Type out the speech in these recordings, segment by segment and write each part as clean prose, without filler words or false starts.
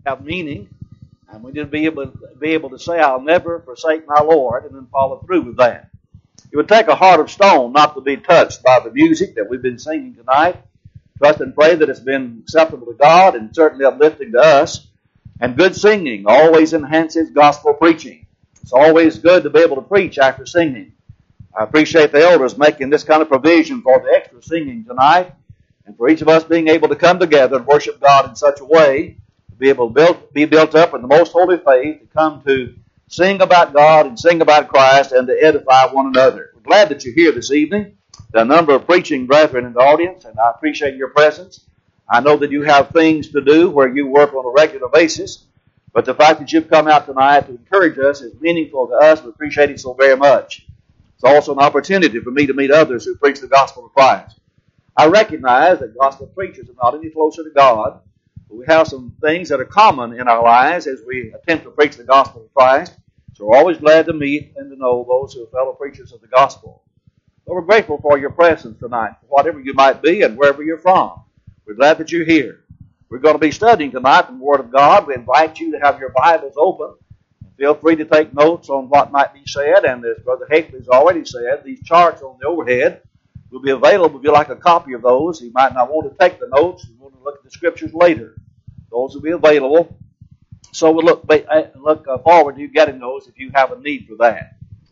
have meaning, and we need to be able to say, I'll never forsake my Lord, and then follow through with that. It would take a heart of stone not to be touched by the music that we've been singing tonight. Trust and pray that it's been acceptable to God and certainly uplifting to us. And good singing always enhances gospel preaching. It's always good to be able to preach after singing. I appreciate the elders making this kind of provision for the extra singing tonight, and for each of us being able to come together and worship God in such a way, to be able to be built up in the most holy faith, to come to sing about God and sing about Christ and to edify one another. We're glad that you're here this evening. There are a number of preaching brethren in the audience, and I appreciate your presence. I know that you have things to do where you work on a regular basis, but the fact that you've come out tonight to encourage us is meaningful to us. We appreciate it so very much. It's also an opportunity for me to meet others who preach the gospel of Christ. I recognize that gospel preachers are not any closer to God, but we have some things that are common in our lives as we attempt to preach the gospel of Christ. So we're always glad to meet and to know those who are fellow preachers of the gospel. So we're grateful for your presence tonight, whatever you might be and wherever you're from. We're glad that you're here. We're going to be studying tonight from the Word of God. We invite you to have your Bibles open. Feel free to take notes on what might be said, and as Brother Hickley's already said, these charts on the overhead will be available if you'd like a copy of those. You might not want to take the notes. You want to look at the Scriptures later. Those will be available. So we'll look forward to you getting those if you have a need for that.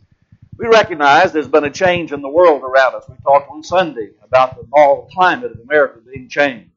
We recognize there's been a change in the world around us. We talked on Sunday about the moral climate of America being changed.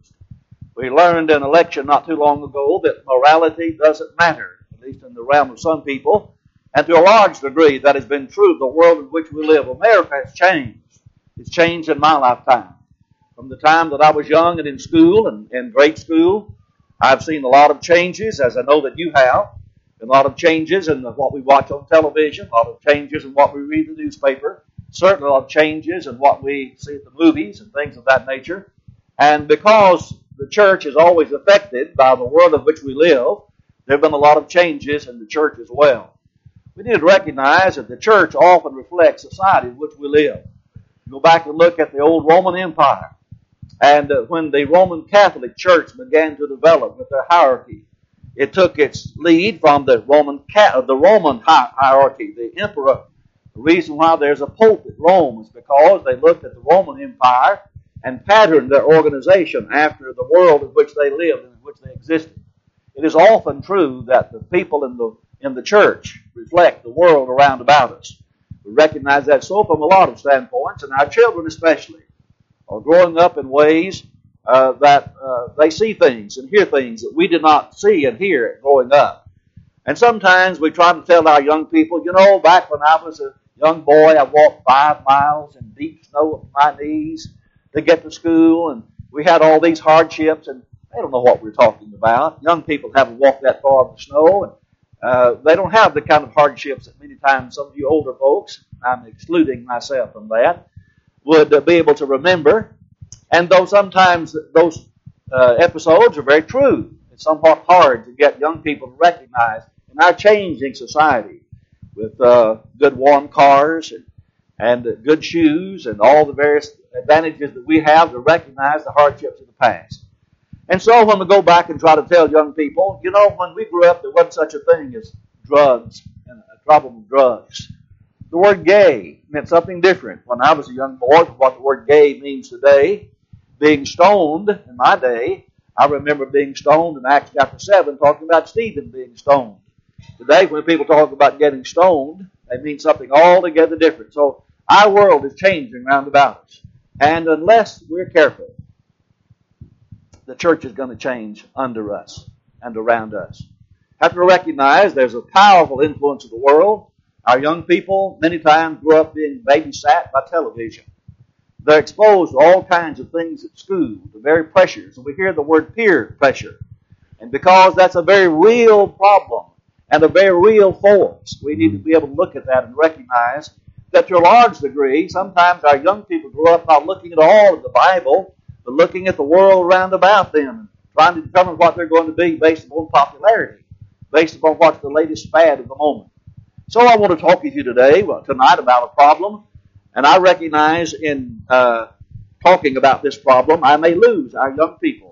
We learned in an election not too long ago that morality doesn't matter, at least in the realm of some people. And to a large degree, that has been true of the world in which we live. America has changed. It's changed in my lifetime. From the time that I was young and in school and in grade school, I've seen a lot of changes, as I know that you have. A lot of changes in what we watch on television, a lot of changes in what we read in the newspaper, certainly a lot of changes in what we see at the movies and things of that nature. And because the church is always affected by the world in which we live, there have been a lot of changes in the church as well. We need to recognize that the church often reflects society in which we live. Go back and look at the old Roman Empire. And when the Roman Catholic Church began to develop with their hierarchy, it took its lead from the Roman hierarchy, the emperor. The reason why there's a pope at Rome is because they looked at the Roman Empire and patterned their organization after the world in which they lived and in which they existed. It is often true that the people in the church reflect the world around about us. We recognize that so from a lot of standpoints, and our children especially are growing up in ways that they see things and hear things that we did not see and hear growing up. And sometimes we try to tell our young people, you know, back when I was a young boy, I walked 5 miles in deep snow up to my knees to get to school, and we had all these hardships, and they don't know what we're talking about. Young people haven't walked that far in the snow, and they don't have the kind of hardships that many times some of you older folks, I'm excluding myself from that, would be able to remember. And though sometimes those episodes are very true, it's somewhat hard to get young people to recognize in our changing society with good warm cars and good shoes and all the various advantages that we have to recognize the hardships of the past. And so when we go back and try to tell young people, you know, when we grew up, there wasn't such a thing as drugs and a problem with drugs. The word gay meant something different when I was a young boy from what the word gay means today. Being stoned in my day, I remember being stoned in Acts chapter 7, talking about Stephen being stoned. Today, when people talk about getting stoned, they mean something altogether different. So our world is changing round about us. And unless we're careful, the church is going to change under us and around us. Have to recognize there's a powerful influence of the world. Our young people many times grow up being babysat by television. They're exposed to all kinds of things at school, the very pressures. And we hear the word peer pressure. And because that's a very real problem and a very real force, we need to be able to look at that and recognize that to a large degree, sometimes our young people grow up not looking at all of the Bible, but looking at the world around about them, trying to determine what they're going to be based upon popularity, based upon what's the latest fad of the moment. So I want to talk with you tonight about a problem, and I recognize in talking about this problem, I may lose our young people.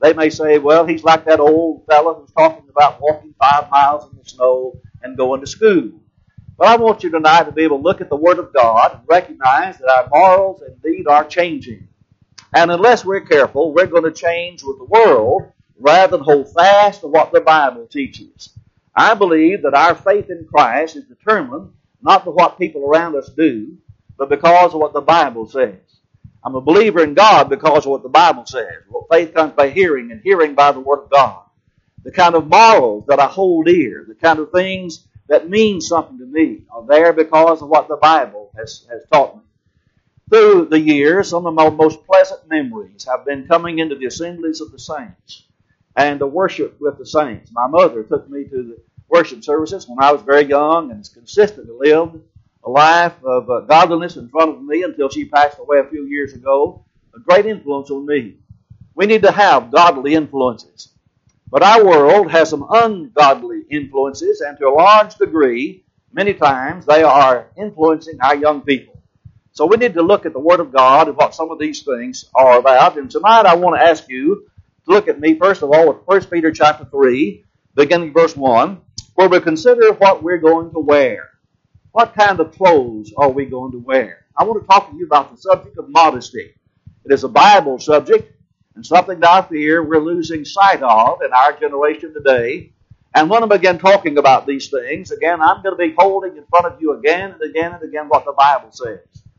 They may say, well, he's like that old fellow who's talking about walking 5 miles in the snow and going to school. But I want you tonight to be able to look at the Word of God and recognize that our morals indeed are changing. And unless we're careful, we're going to change with the world rather than hold fast to what the Bible teaches. I believe that our faith in Christ is determined not by what people around us do, but because of what the Bible says. I'm a believer in God because of what the Bible says. Well, faith comes by hearing, and hearing by the Word of God. The kind of morals that I hold dear, the kind of things that mean something to me, are there because of what the Bible has taught me. Through the years, some of my most pleasant memories have been coming into the assemblies of the saints and to worship with the saints. My mother took me to the worship services when I was very young and has consistently lived a life of godliness in front of me until she passed away a few years ago. A great influence on me. We need to have godly influences. But our world has some ungodly influences, and to a large degree, many times, they are influencing our young people. So we need to look at the Word of God and what some of these things are about. And tonight I want to ask you to look at me, first of all, at 1 Peter chapter 3, beginning verse 1, where we consider what we're going to wear. What kind of clothes are we going to wear? I want to talk to you about the subject of modesty. It is a Bible subject, and something that I fear we're losing sight of in our generation today. And when I begin talking about these things, again, I'm going to be holding in front of you again and again and again what the Bible says.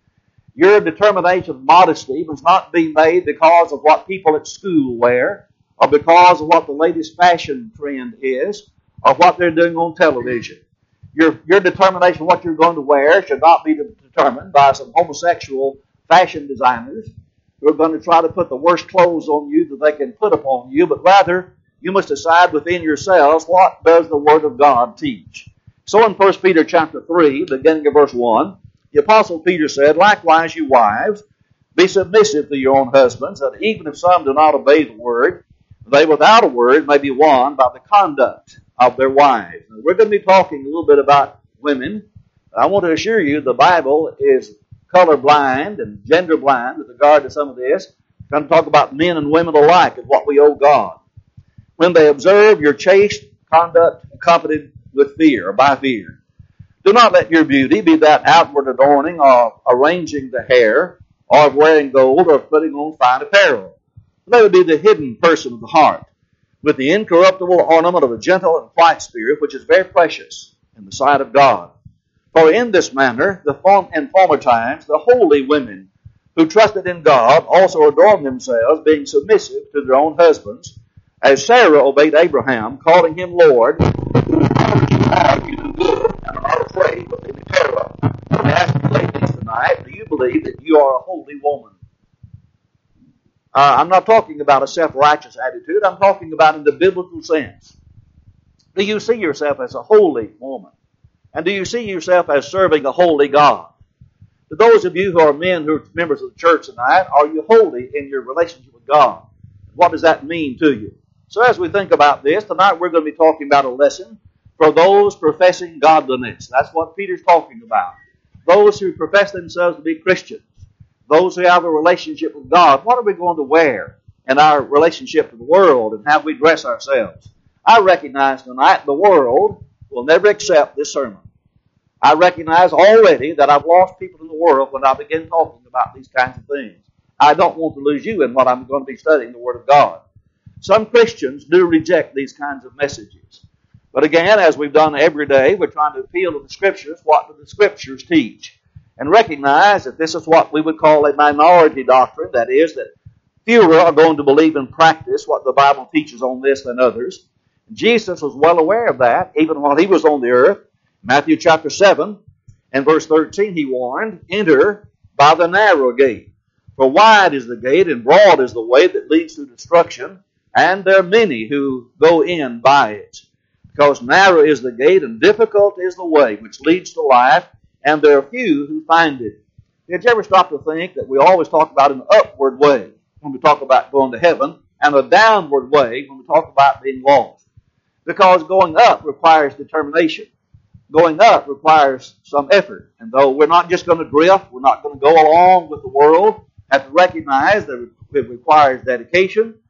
Your determination of modesty must not be made because of what people at school wear, or because of what the latest fashion trend is, or what they're doing on television. Your determination of what you're going to wear should not be determined by some homosexual fashion designers who are going to try to put the worst clothes on you that they can put upon you, but rather you must decide within yourselves, what does the Word of God teach? So in 1 Peter chapter 3, beginning of verse 1, the Apostle Peter said, likewise, you wives, be submissive to your own husbands, that even if some do not obey the word, they without a word may be won by the conduct of their wives. Now, we're going to be talking a little bit about women. I want to assure you the Bible is color blind and gender blind with regard to some of this. We're going to talk about men and women alike and what we owe God. When they observe your chaste conduct accompanied with fear or by fear. Do not let your beauty be that outward adorning of arranging the hair, or of wearing gold, or of putting on fine apparel. Let it be the hidden person of the heart, with the incorruptible ornament of a gentle and quiet spirit, which is very precious in the sight of God. For in this manner, in former times, the holy women who trusted in God also adorned themselves, being submissive to their own husbands, as Sarah obeyed Abraham, calling him Lord, whose honor you have, you do good, and are not afraid of any terror. Let me ask you ladies tonight, do you believe that you are a holy woman? I'm not talking about a self-righteous attitude. I'm talking about in the biblical sense. Do you see yourself as a holy woman? And do you see yourself as serving a holy God? To those of you who are men who are members of the church tonight, are you holy in your relationship with God? What does that mean to you? So as we think about this, tonight we're going to be talking about a lesson for those professing godliness. That's what Peter's talking about. Those who profess themselves to be Christians. Those who have a relationship with God. What are we going to wear in our relationship to the world and how we dress ourselves? I recognize tonight the world will never accept this sermon. I recognize already that I've lost people in the world when I begin talking about these kinds of things. I don't want to lose you in what I'm going to be studying the Word of God. Some Christians do reject these kinds of messages. But again, as we've done every day, we're trying to appeal to the Scriptures. What do the Scriptures teach? And recognize that this is what we would call a minority doctrine. That is, that fewer are going to believe in practice what the Bible teaches on this than others. Jesus was well aware of that, even while he was on the earth. Matthew chapter 7 and verse 13, he warned, enter by the narrow gate. For wide is the gate and broad is the way that leads to destruction, and there are many who go in by it. Because narrow is the gate and difficult is the way which leads to life, and there are few who find it. Did you ever stop to think that we always talk about an upward way when we talk about going to heaven, and a downward way when we talk about being lost? Because going up requires determination. Going up requires some effort. And though we're not just going to drift, we're not going to go along with the world, have to recognize that it requires dedication,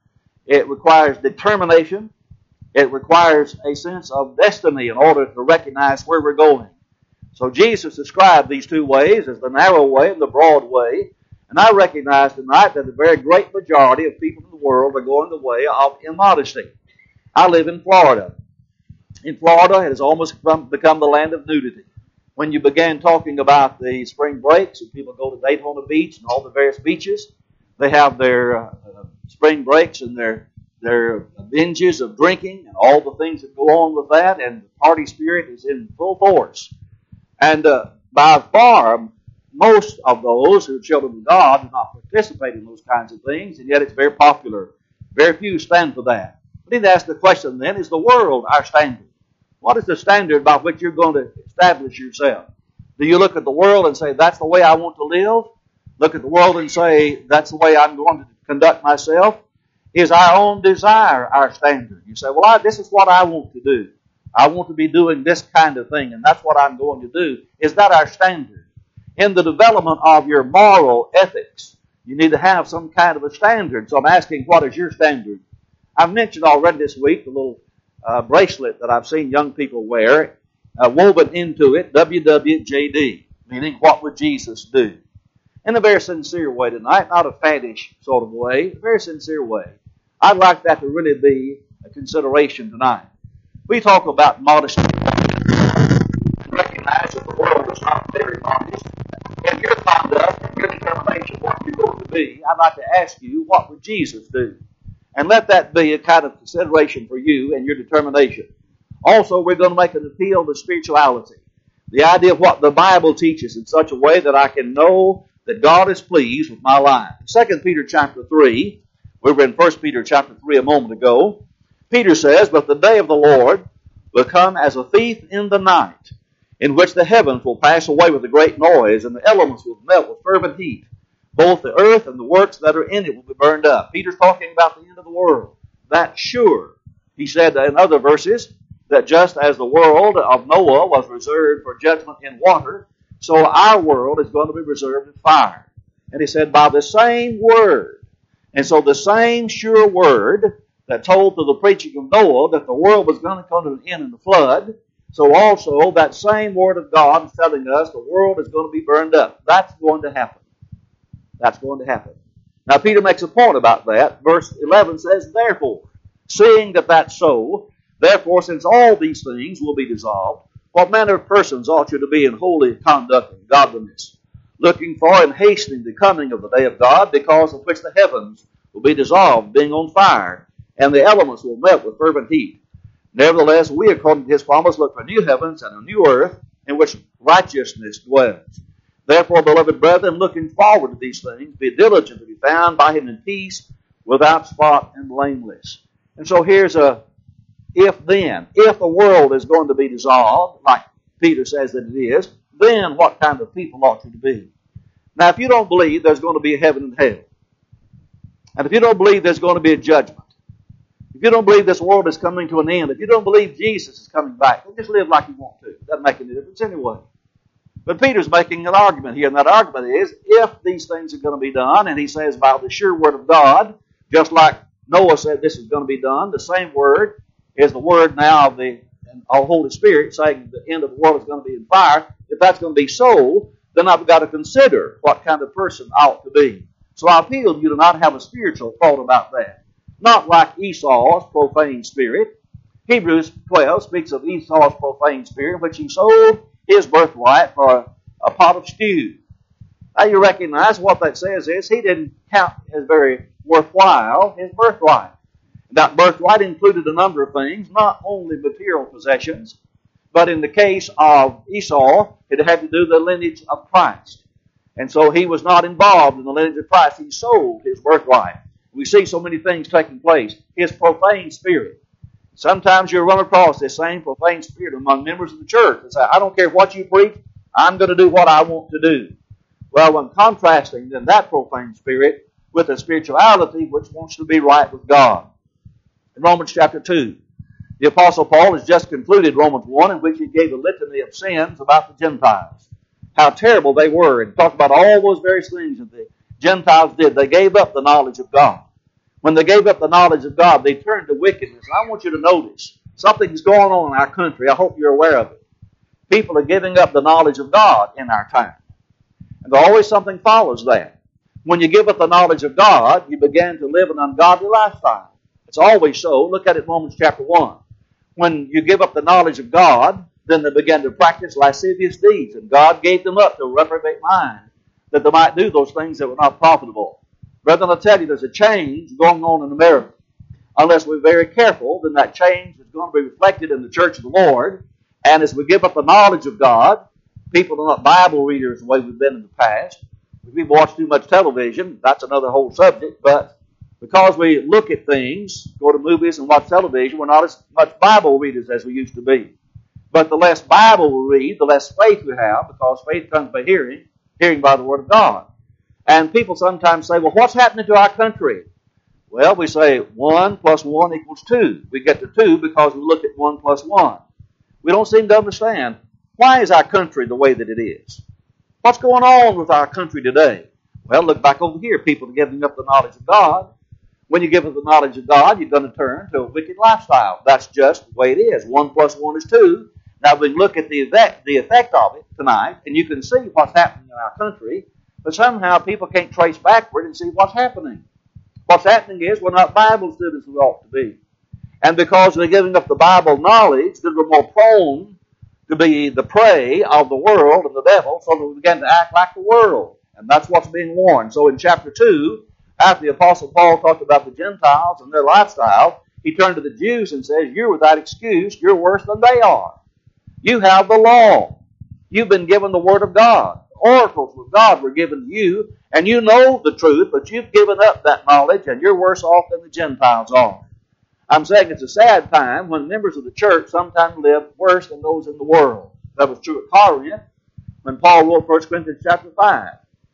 It requires determination. It requires a sense of destiny in order to recognize where we're going. So Jesus described these two ways as the narrow way and the broad way. And I recognize tonight that the very great majority of people in the world are going the way of immodesty. I live in Florida. In Florida, it has almost become the land of nudity. When you began talking about the spring breaks, and people go to Daytona Beach and all the various beaches, they have their spring breaks and their binges of drinking and all the things that go on with that, and the party spirit is in full force. And by far, most of those who are children of God do not participate in those kinds of things, and yet it's very popular. Very few stand for that. We need to ask the question then, is the world our standard? What is the standard by which you're going to establish yourself? Do you look at the world and say, that's the way I want to live? Look at the world and say, that's the way I'm going to conduct myself? Is our own desire our standard? You say, well, this is what I want to do. I want to be doing this kind of thing, and that's what I'm going to do. Is that our standard? In the development of your moral ethics, you need to have some kind of a standard. So I'm asking, what is your standard? I've mentioned already this week the little bracelet that I've seen young people wear, woven into it, WWJD, meaning what would Jesus do? In a very sincere way tonight, not a faddish sort of way, a very sincere way. I'd like that to really be a consideration tonight. We talk about modesty and recognize that the world is not very modest. In your conduct and your determination what you're going to be, I'd like to ask you, what would Jesus do? And let that be a kind of consideration for you and your determination. Also, we're going to make an appeal to spirituality. The idea of what the Bible teaches in such a way that I can know that God is pleased with my life. 2 Peter chapter 3, we were in 1 Peter chapter 3 a moment ago. Peter says, but the day of the Lord will come as a thief in the night, in which the heavens will pass away with a great noise, and the elements will melt with fervent heat. Both the earth and the works that are in it will be burned up. Peter's talking about the end of the world. That's sure. He said in other verses that just as the world of Noah was reserved for judgment in water, so our world is going to be reserved in fire. And he said by the same word. And so the same sure word that told to the preaching of Noah that the world was going to come to an end in the flood, so also that same word of God is telling us the world is going to be burned up. That's going to happen. That's going to happen. Now Peter makes a point about that. Verse 11 says, therefore, seeing that that's so, therefore, since all these things will be dissolved, what manner of persons ought you to be in holy conduct and godliness, looking for and hastening the coming of the day of God, because of which the heavens will be dissolved, being on fire, and the elements will melt with fervent heat. Nevertheless, we, according to his promise, look for new heavens and a new earth, in which righteousness dwells. Therefore, beloved brethren, looking forward to these things, be diligent to be found by him in peace, without spot and blameless. And so here's a if-then. If the world is going to be dissolved, like Peter says that it is, then what kind of people ought you to be? Now, if you don't believe there's going to be a heaven and hell, and if you don't believe there's going to be a judgment, if you don't believe this world is coming to an end, if you don't believe Jesus is coming back, then just live like you want to. It doesn't make any difference anyway. But Peter's making an argument here, and that argument is, if these things are going to be done, and he says by the sure word of God, just like Noah said this is going to be done, the same word is the word now of the Holy Spirit saying the end of the world is going to be in fire. If that's going to be so, then I've got to consider what kind of person I ought to be. So I appeal to you to not have a spiritual thought about that. Not like Esau's profane spirit. Hebrews 12 speaks of Esau's profane spirit, which he sold his birthright for a pot of stew. Now you recognize what that says is he didn't count as very worthwhile his birthright. That birthright included a number of things, not only material possessions, but in the case of Esau, it had to do with the lineage of Christ. And so he was not involved in the lineage of Christ. He sold his birthright. We see so many things taking place. His profane spirit. Sometimes you'll run across this same profane spirit among members of the church and say, I don't care what you preach, I'm going to do what I want to do. Well, when contrasting then that profane spirit with a spirituality which wants to be right with God. In Romans chapter 2, the Apostle Paul has just concluded Romans 1, in which he gave a litany of sins about the Gentiles. How terrible they were, and talked about all those various things that the Gentiles did. They gave up the knowledge of God. When they gave up the knowledge of God, they turned to wickedness. And I want you to notice something's going on in our country. I hope you're aware of it. People are giving up the knowledge of God in our time. And always something follows that. When you give up the knowledge of God, you begin to live an ungodly lifestyle. It's always so. Look at it in Romans chapter 1. When you give up the knowledge of God, then they began to practice lascivious deeds. And God gave them up to a reprobate mind, that they might do those things that were not profitable. Brethren, I tell you, there's a change going on in America. Unless we're very careful, then that change is going to be reflected in the church of the Lord. And as we give up the knowledge of God, people are not Bible readers the way we've been in the past. If we watch too much television, that's another whole subject. But because we look at things, go to movies and watch television, we're not as much Bible readers as we used to be. But the less Bible we read, the less faith we have, because faith comes by hearing, hearing by the Word of God. And people sometimes say, well, what's happening to our country? Well, we say 1 plus 1 equals 2. We get to 2 because we look at 1 plus 1. We don't seem to understand, why is our country the way that it is? What's going on with our country today? Well, look back over here. People are giving up the knowledge of God. When you give up the knowledge of God, you're going to turn to a wicked lifestyle. That's just the way it is. 1 plus 1 is 2. Now, we can look at the effect of it tonight, and you can see what's happening in our country, but somehow people can't trace backward and see what's happening. What's happening is we're not Bible students we ought to be. And because we're giving up the Bible knowledge, then we're more prone to be the prey of the world and the devil, so that we begin to act like the world. And that's what's being warned. So in chapter 2, after the Apostle Paul talked about the Gentiles and their lifestyle, he turned to the Jews and says, you're without excuse, you're worse than they are. You have the law. You've been given the Word of God. Oracles of God were given to you, and you know the truth, but you've given up that knowledge, and you're worse off than the Gentiles are. I'm saying it's a sad time when members of the church sometimes live worse than those in the world. That was true at Corinth when Paul wrote 1 Corinthians chapter 5.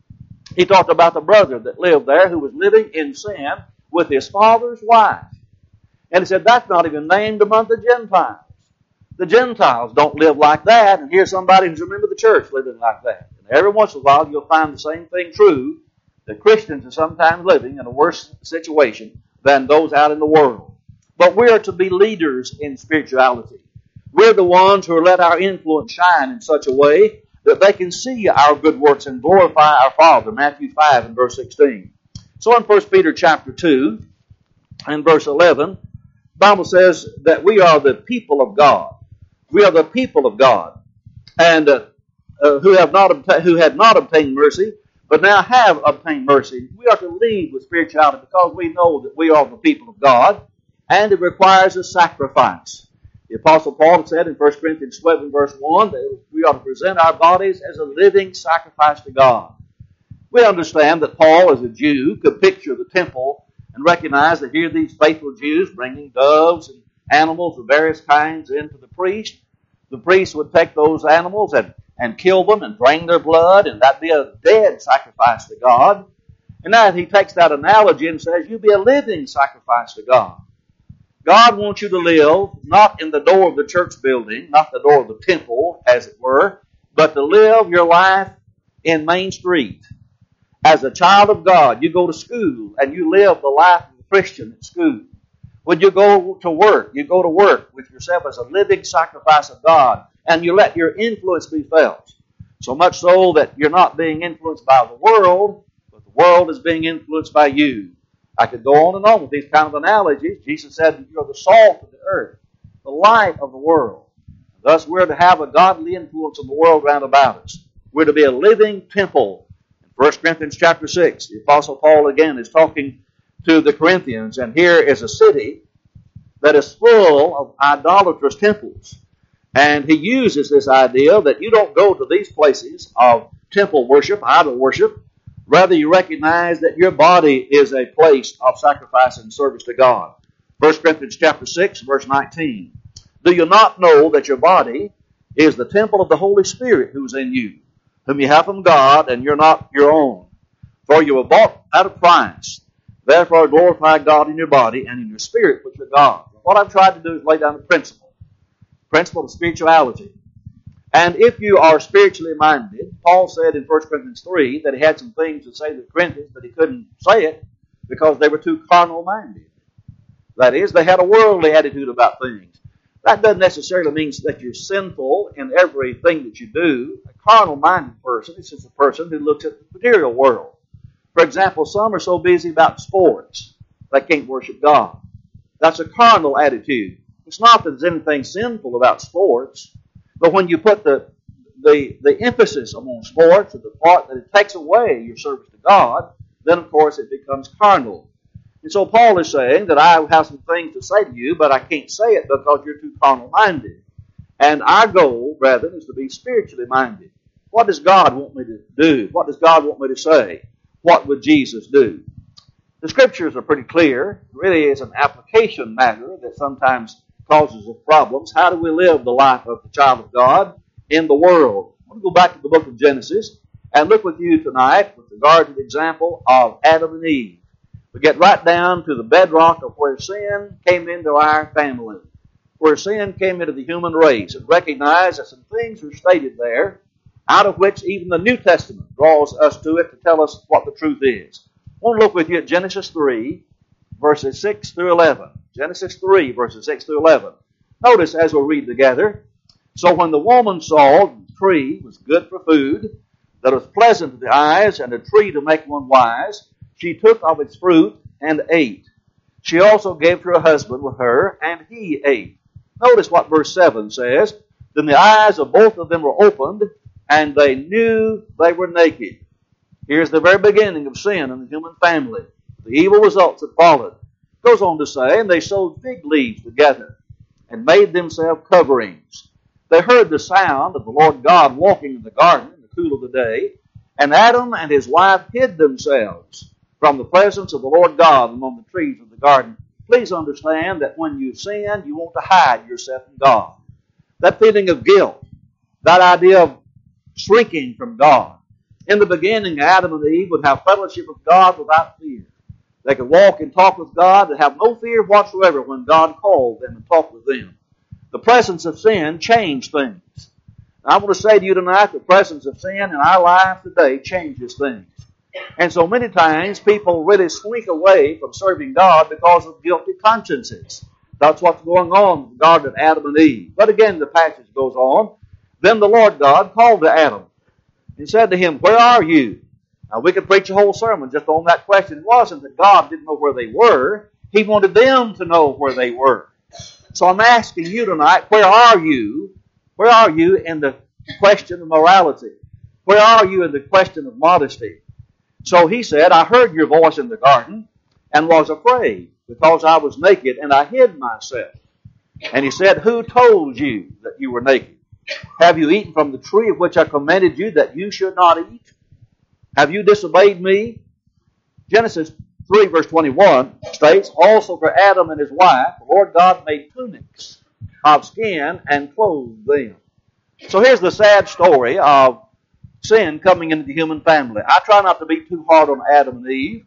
He talked about the brother that lived there who was living in sin with his father's wife. And he said, that's not even named among the Gentiles. The Gentiles don't live like that. And here's somebody who's a member of the church living like that. And every once in a while you'll find the same thing true, that Christians are sometimes living in a worse situation than those out in the world. But we are to be leaders in spirituality. We're the ones who let our influence shine in such a way that they can see our good works and glorify our Father. Matthew 5 and verse 16. So in 1 Peter chapter 2 and verse 11, the Bible says that we are the people of God. We are the people of God, and who had not obtained mercy, but now have obtained mercy. We are to lead with spirituality because we know that we are the people of God, and it requires a sacrifice. The Apostle Paul said in 1 Corinthians 12 verse 1 that we are to present our bodies as a living sacrifice to God. We understand that Paul, as a Jew, could picture the temple and recognize that here these faithful Jews bringing doves and animals of various kinds into the priest. The priest would take those animals and kill them and drain their blood, and that'd be a dead sacrifice to God. And now he takes that analogy and says, you be a living sacrifice to God. God wants you to live not in the door of the church building, not the door of the temple, as it were, but to live your life in Main Street. As a child of God, you go to school and you live the life of a Christian at school. When you go to work with yourself as a living sacrifice of God, and you let your influence be felt. So much so that you're not being influenced by the world, but the world is being influenced by you. I could go on and on with these kind of analogies. Jesus said that you're the salt of the earth, the light of the world. Thus we're to have a godly influence in the world round about us. We're to be a living temple. In 1 Corinthians chapter 6, the Apostle Paul again is talking to the Corinthians, and here is a city that is full of idolatrous temples. And he uses this idea that you don't go to these places of temple worship, idol worship. Rather, you recognize that your body is a place of sacrifice and service to God. 1 Corinthians chapter 6, verse 19. Do you not know that your body is the temple of the Holy Spirit who is in you, whom you have from God, and you're not your own? For you were bought at a price. Therefore glorify God in your body and in your spirit, which are God. What I've tried to do is lay down a principle of spirituality. And if you are spiritually minded, Paul said in 1 Corinthians 3 that he had some things to say to the Corinthians, but he couldn't say it. because they were too carnal-minded. That is, they had a worldly attitude about things. That doesn't necessarily mean that you're sinful in everything that you do. A carnal-minded person is just a person who looks at the material world. For example, some are so busy about sports they can't worship God. That's a carnal attitude. It's not that there's anything sinful about sports, but when you put the emphasis on sports and the part that it takes away your service to God, then of course it becomes carnal. And so Paul is saying that I have some things to say to you, but I can't say it because you're too carnal-minded. And our goal, brethren, is to be spiritually minded. What does God want me to do? What does God want me to say? What would Jesus do? The Scriptures are pretty clear. It really is an application matter that sometimes causes us problems. How do we live the life of the child of God in the world? I want to go back to the book of Genesis and look with you tonight with regard to the example of Adam and Eve. We get right down to the bedrock of where sin came into our family, where sin came into the human race, and recognize that some things are stated there, out of which even the New Testament draws us to it to tell us what the truth is. I want to look with you at Genesis 3, verses 6 through 11. Genesis 3, verses 6 through 11. Notice as we read together, so when the woman saw the tree was good for food, that it was pleasant to the eyes, and a tree to make one wise, she took of its fruit and ate. She also gave to her husband with her, and he ate. Notice what verse 7 says. Then the eyes of both of them were opened, and they knew they were naked. Here's the very beginning of sin in the human family. The evil results that followed. It goes on to say, and they sewed fig leaves together, and made themselves coverings. They heard the sound of the Lord God walking in the garden in the cool of the day, and Adam and his wife hid themselves from the presence of the Lord God among the trees of the garden. Please understand that when you sin, you want to hide yourself from God. That feeling of guilt, that idea of shrinking from God. In the beginning, Adam and Eve would have fellowship with God without fear. They could walk and talk with God and have no fear whatsoever when God called them and talked with them. The presence of sin changed things. I want to say to you tonight, the presence of sin in our life today changes things. And so many times people really slink away from serving God because of guilty consciences. That's what's going on with the garden of Adam and Eve. But again, the passage goes on. Then the Lord God called to Adam and said to him, where are you? Now we could preach a whole sermon just on that question. It wasn't that God didn't know where they were. He wanted them to know where they were. So I'm asking you tonight, where are you? Where are you in the question of morality? Where are you in the question of modesty? So he said, I heard your voice in the garden and was afraid because I was naked and I hid myself. And he said, who told you that you were naked? Have you eaten from the tree of which I commanded you that you should not eat? Have you disobeyed me? Genesis 3 verse 21 states, also for Adam and his wife, the Lord God made tunics of skin and clothed them. So here's the sad story of sin coming into the human family. I try not to be too hard on Adam and Eve.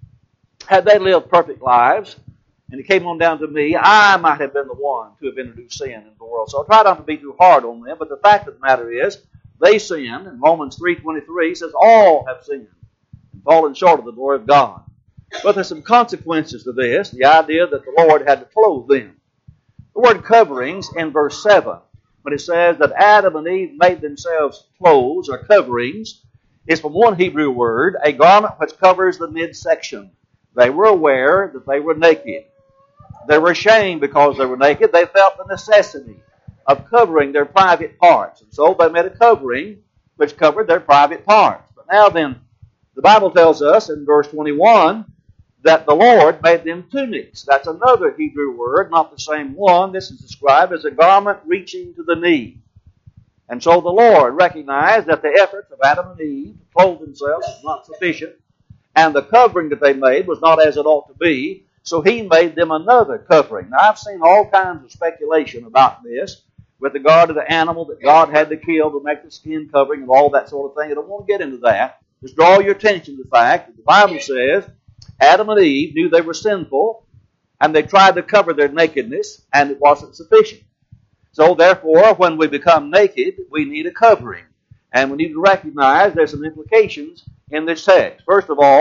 Had they lived perfect lives, and it came on down to me, I might have been the one to have introduced sin into the world. So I try not to be too hard on them, but the fact of the matter is, they sinned, and Romans 3:23 says all have sinned and fallen short of the glory of God. But there's some consequences to this, the idea that the Lord had to clothe them. The word coverings in verse 7, when it says that Adam and Eve made themselves clothes or coverings, is from one Hebrew word, a garment which covers the midsection. They were aware that they were naked. They were ashamed because they were naked. They felt the necessity of covering their private parts. And so they made a covering which covered their private parts. But now then, the Bible tells us in verse 21 that the Lord made them tunics. That's another Hebrew word, not the same one. This is described as a garment reaching to the knee. And so the Lord recognized that the efforts of Adam and Eve to clothe themselves was not sufficient, and the covering that they made was not as it ought to be, so He made them another covering. Now, I've seen all kinds of speculation about this with regard to the animal that God had to kill to make the skin covering and all that sort of thing. I don't want to get into that. Just draw your attention to the fact that the Bible says Adam and Eve knew they were sinful, and they tried to cover their nakedness, and it wasn't sufficient. So therefore, when we become naked, we need a covering. And we need to recognize there's some implications in this text. First of all,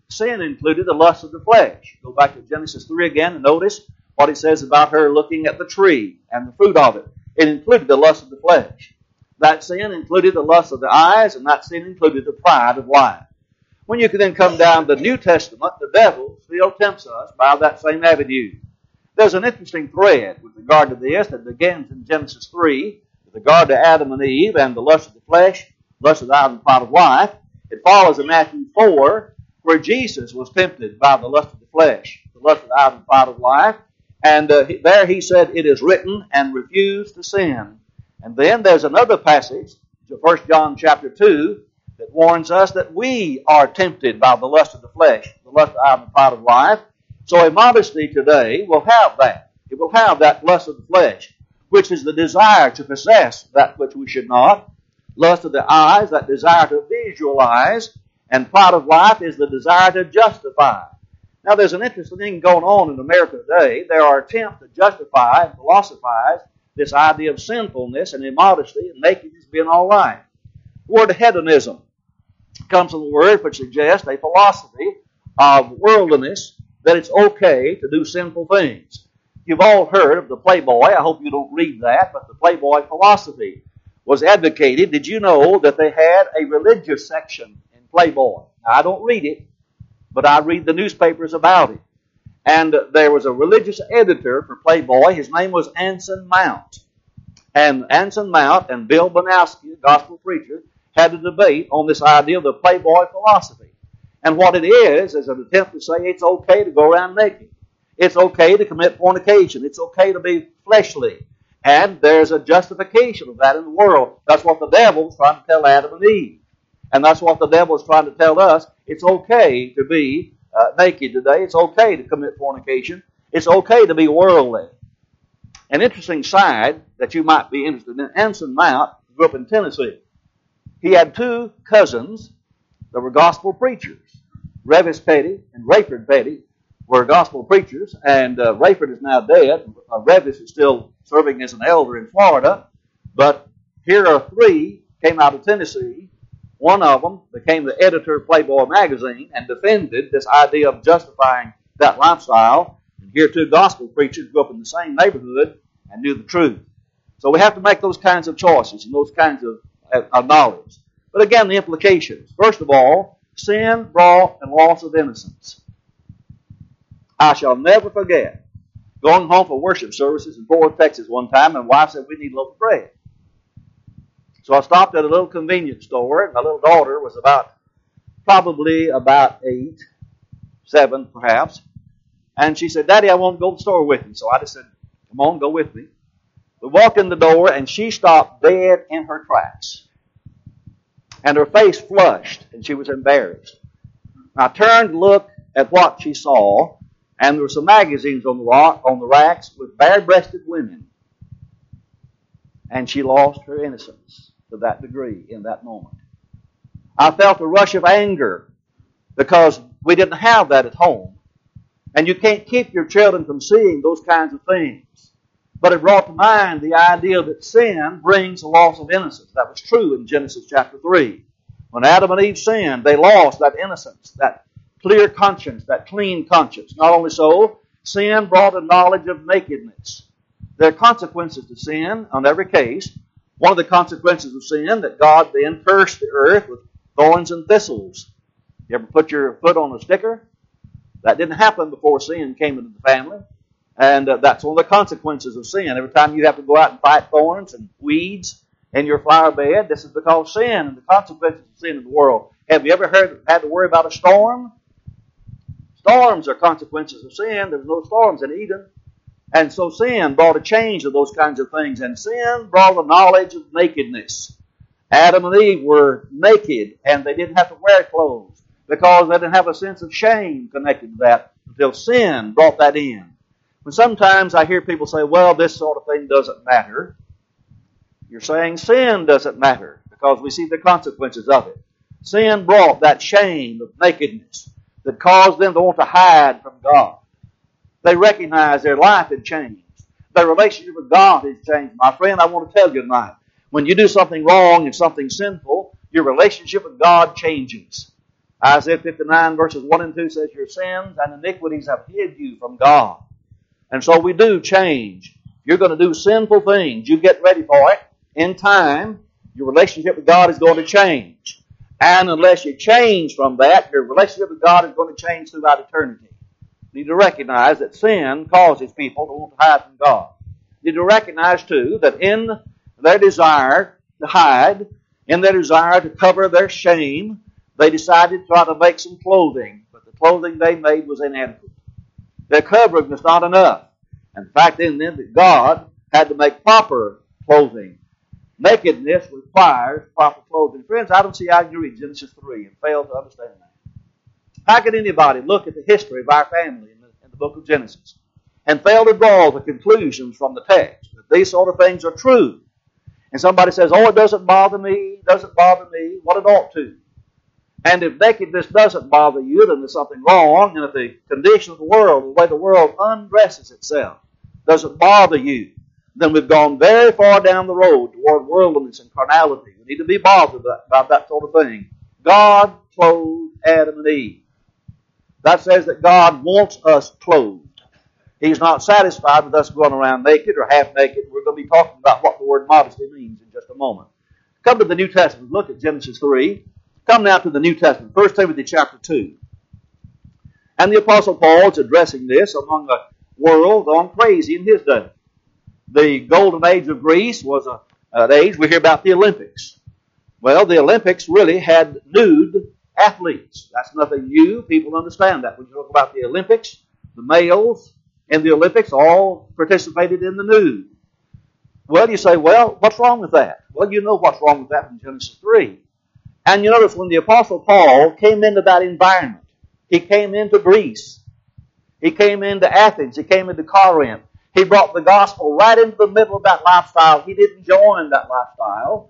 sin included the lust of the flesh. Go back to Genesis 3 again and notice what it says about her looking at the tree and the fruit of it. It included the lust of the flesh. That sin included the lust of the eyes, and that sin included the pride of life. When you can then come down to the New Testament, the devil still tempts us by that same avenue. There's an interesting thread with regard to this that begins in Genesis 3 with regard to Adam and Eve and the lust of the flesh, lust of the eye, and the pride of life. It follows in Matthew 4 where Jesus was tempted by the lust of the flesh, the lust of the eye, and the pride of life. And there he said, it is written, and refused to sin. And then there's another passage, 1 John chapter 2, that warns us that we are tempted by the lust of the flesh, the lust of the eye, and the pride of life. So immodesty today will have that. It will have that lust of the flesh, which is the desire to possess that which we should not. Lust of the eyes, that desire to visualize. And pride of life is the desire to justify. Now there's an interesting thing going on in America today. There are attempts to justify and philosophize this idea of sinfulness and immodesty and nakedness being all right. The word hedonism comes from the word which suggests a philosophy of worldliness, that it's okay to do sinful things. You've all heard of the Playboy. I hope you don't read that, but the Playboy philosophy was advocated. Did you know that they had a religious section in Playboy? Now, I don't read it, but I read the newspapers about it. And there was a religious editor for Playboy. His name was Anson Mount. And Anson Mount and Bill Banowski, a gospel preacher, had a debate on this idea of the Playboy philosophy. And what it is an attempt to say it's okay to go around naked. It's okay to commit fornication. It's okay to be fleshly. And there's a justification of that in the world. That's what the devil's trying to tell Adam and Eve. And that's what the devil is trying to tell us. It's okay to be naked today. It's okay to commit fornication. It's okay to be worldly. An interesting side that you might be interested in, Anson Mount grew up in Tennessee. He had two cousins that were gospel preachers. Revis Petty and Rayford Petty were gospel preachers, and Rayford is now dead. Revis is still serving as an elder in Florida. But here are three, came out of Tennessee. One of them became the editor of Playboy magazine and defended this idea of justifying that lifestyle. And here two gospel preachers grew up in the same neighborhood and knew the truth. So we have to make those kinds of choices and those kinds of knowledge. But again, the implications. First of all, sin brought a loss of innocence. I shall never forget going home for worship services in Fort Worth, Texas one time, and my wife said, we need a loaf of bread. So I stopped at a little convenience store, and my little daughter was probably about 8, 7 perhaps. And she said, Daddy, I want to go to the store with you. So I just said, come on, go with me. We walked in the door, and she stopped dead in her tracks. And her face flushed, and she was embarrassed. I turned to look at what she saw, and there were some magazines on the racks with bare-breasted women. And she lost her innocence to that degree in that moment. I felt a rush of anger because we didn't have that at home. And you can't keep your children from seeing those kinds of things. But it brought to mind the idea that sin brings a loss of innocence. That was true in Genesis chapter 3. When Adam and Eve sinned, they lost that innocence, that clear conscience, that clean conscience. Not only so, sin brought a knowledge of nakedness. There are consequences to sin on every case. One of the consequences of sin, that God then cursed the earth with thorns and thistles. You ever put your foot on a sticker? That didn't happen before sin came into the family. And that's one of the consequences of sin. Every time you have to go out and fight thorns and weeds in your flower bed, this is because sin and the consequences of sin in the world. Have you ever had to worry about a storm? Storms are consequences of sin. There was no storms in Eden. And so sin brought a change of those kinds of things. And sin brought a knowledge of nakedness. Adam and Eve were naked, and they didn't have to wear clothes because they didn't have a sense of shame connected to that until sin brought that in. But sometimes I hear people say, well, this sort of thing doesn't matter. You're saying sin doesn't matter because we see the consequences of it. Sin brought that shame of nakedness that caused them to want to hide from God. They recognized their life had changed. Their relationship with God has changed. My friend, I want to tell you tonight, when you do something wrong and something sinful, your relationship with God changes. Isaiah 59 verses 1 and 2 says, your sins and iniquities have hid you from God. And so we do change. You're going to do sinful things. You get ready for it. In time, your relationship with God is going to change. And unless you change from that, your relationship with God is going to change throughout eternity. You need to recognize that sin causes people to want to hide from God. You need to recognize, too, that in their desire to hide, in their desire to cover their shame, they decided to try to make some clothing, but the clothing they made was inadequate. Their covering was not enough. In fact, then that God had to make proper clothing. Nakedness requires proper clothing. Friends, I don't see how you read Genesis 3 and fail to understand that. How can anybody look at the history of our family in the book of Genesis and fail to draw the conclusions from the text that these sort of things are true? And somebody says, oh, it doesn't bother me, what it ought to. And if nakedness doesn't bother you, then there's something wrong. And if the condition of the world, the way the world undresses itself, doesn't bother you, then we've gone very far down the road toward worldliness and carnality. We need to be bothered about that sort of thing. God clothed Adam and Eve. That says that God wants us clothed. He's not satisfied with us going around naked or half naked. We're going to be talking about what the word modesty means in just a moment. Come to the New Testament. Look at Genesis 3. Come now to the New Testament. 1 Timothy chapter 2. And the Apostle Paul is addressing this among a world gone crazy in his day. The golden age of Greece was an age, we hear about the Olympics. Well, the Olympics really had nude athletes. That's nothing new. People understand that. When you talk about the Olympics, the males in the Olympics all participated in the nude. Well, you say, well, what's wrong with that? Well, you know what's wrong with that in Genesis 3. And you notice when the Apostle Paul came into that environment, he came into Greece, he came into Athens, he came into Corinth, he brought the gospel right into the middle of that lifestyle. He didn't join that lifestyle.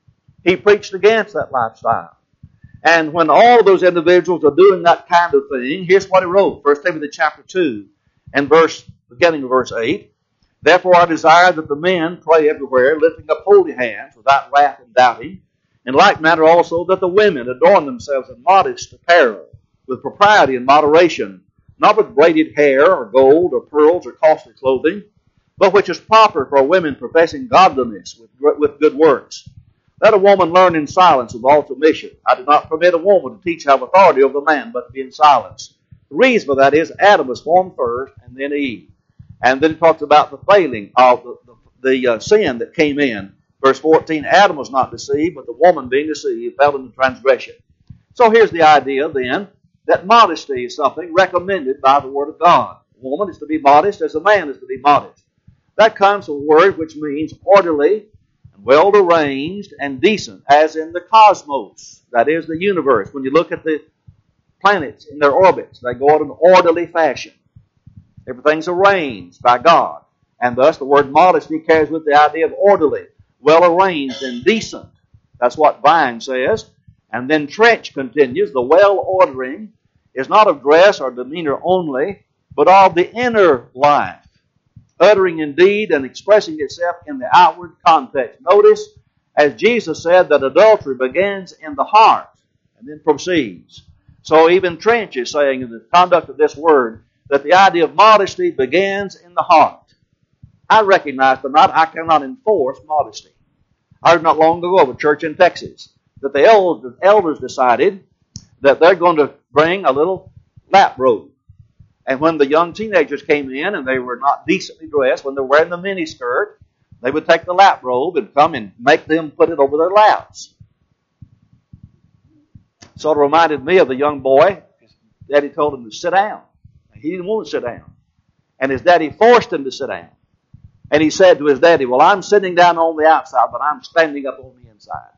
He preached against that lifestyle. And when all of those individuals are doing that kind of thing, here's what he wrote, 1 Timothy chapter 2, and beginning of verse 8. Therefore I desire that the men pray everywhere, lifting up holy hands without wrath and doubting. In like manner also that the women adorn themselves in modest apparel, with propriety and moderation, not with braided hair or gold or pearls or costly clothing, but which is proper for women professing godliness with good works. Let a woman learn in silence with all submission. I do not permit a woman to teach have authority over the man, but to be in silence. The reason for that is Adam was formed first, and then Eve. And then it talks about the failing of the sin that came in. Verse 14, Adam was not deceived, but the woman being deceived fell into transgression. So here's the idea then, that modesty is something recommended by the Word of God. A woman is to be modest as a man is to be modest. That comes from a word which means orderly, and well arranged, and decent, as in the cosmos. That is the universe. When you look at the planets in their orbits, they go in an orderly fashion. Everything's arranged by God. And thus the word modesty carries with the idea of orderly, well arranged and decent. That's what Vine says. And then Trench continues, the well ordering is not of dress or demeanor only, but of the inner life, uttering indeed and expressing itself in the outward context. Notice, as Jesus said, that adultery begins in the heart and then proceeds. So even Trench is saying in the conduct of this word that the idea of modesty begins in the heart. I recognize tonight I cannot enforce modesty. I heard not long ago of a church in Texas that the elders decided that they're going to bring a little lap robe. And when the young teenagers came in and they were not decently dressed, when they're wearing the miniskirt, they would take the lap robe and come and make them put it over their laps. Sort of reminded me of the young boy. His daddy told him to sit down. He didn't want to sit down. And his daddy forced him to sit down. And he said to his daddy, well, I'm sitting down on the outside, but I'm standing up on the inside.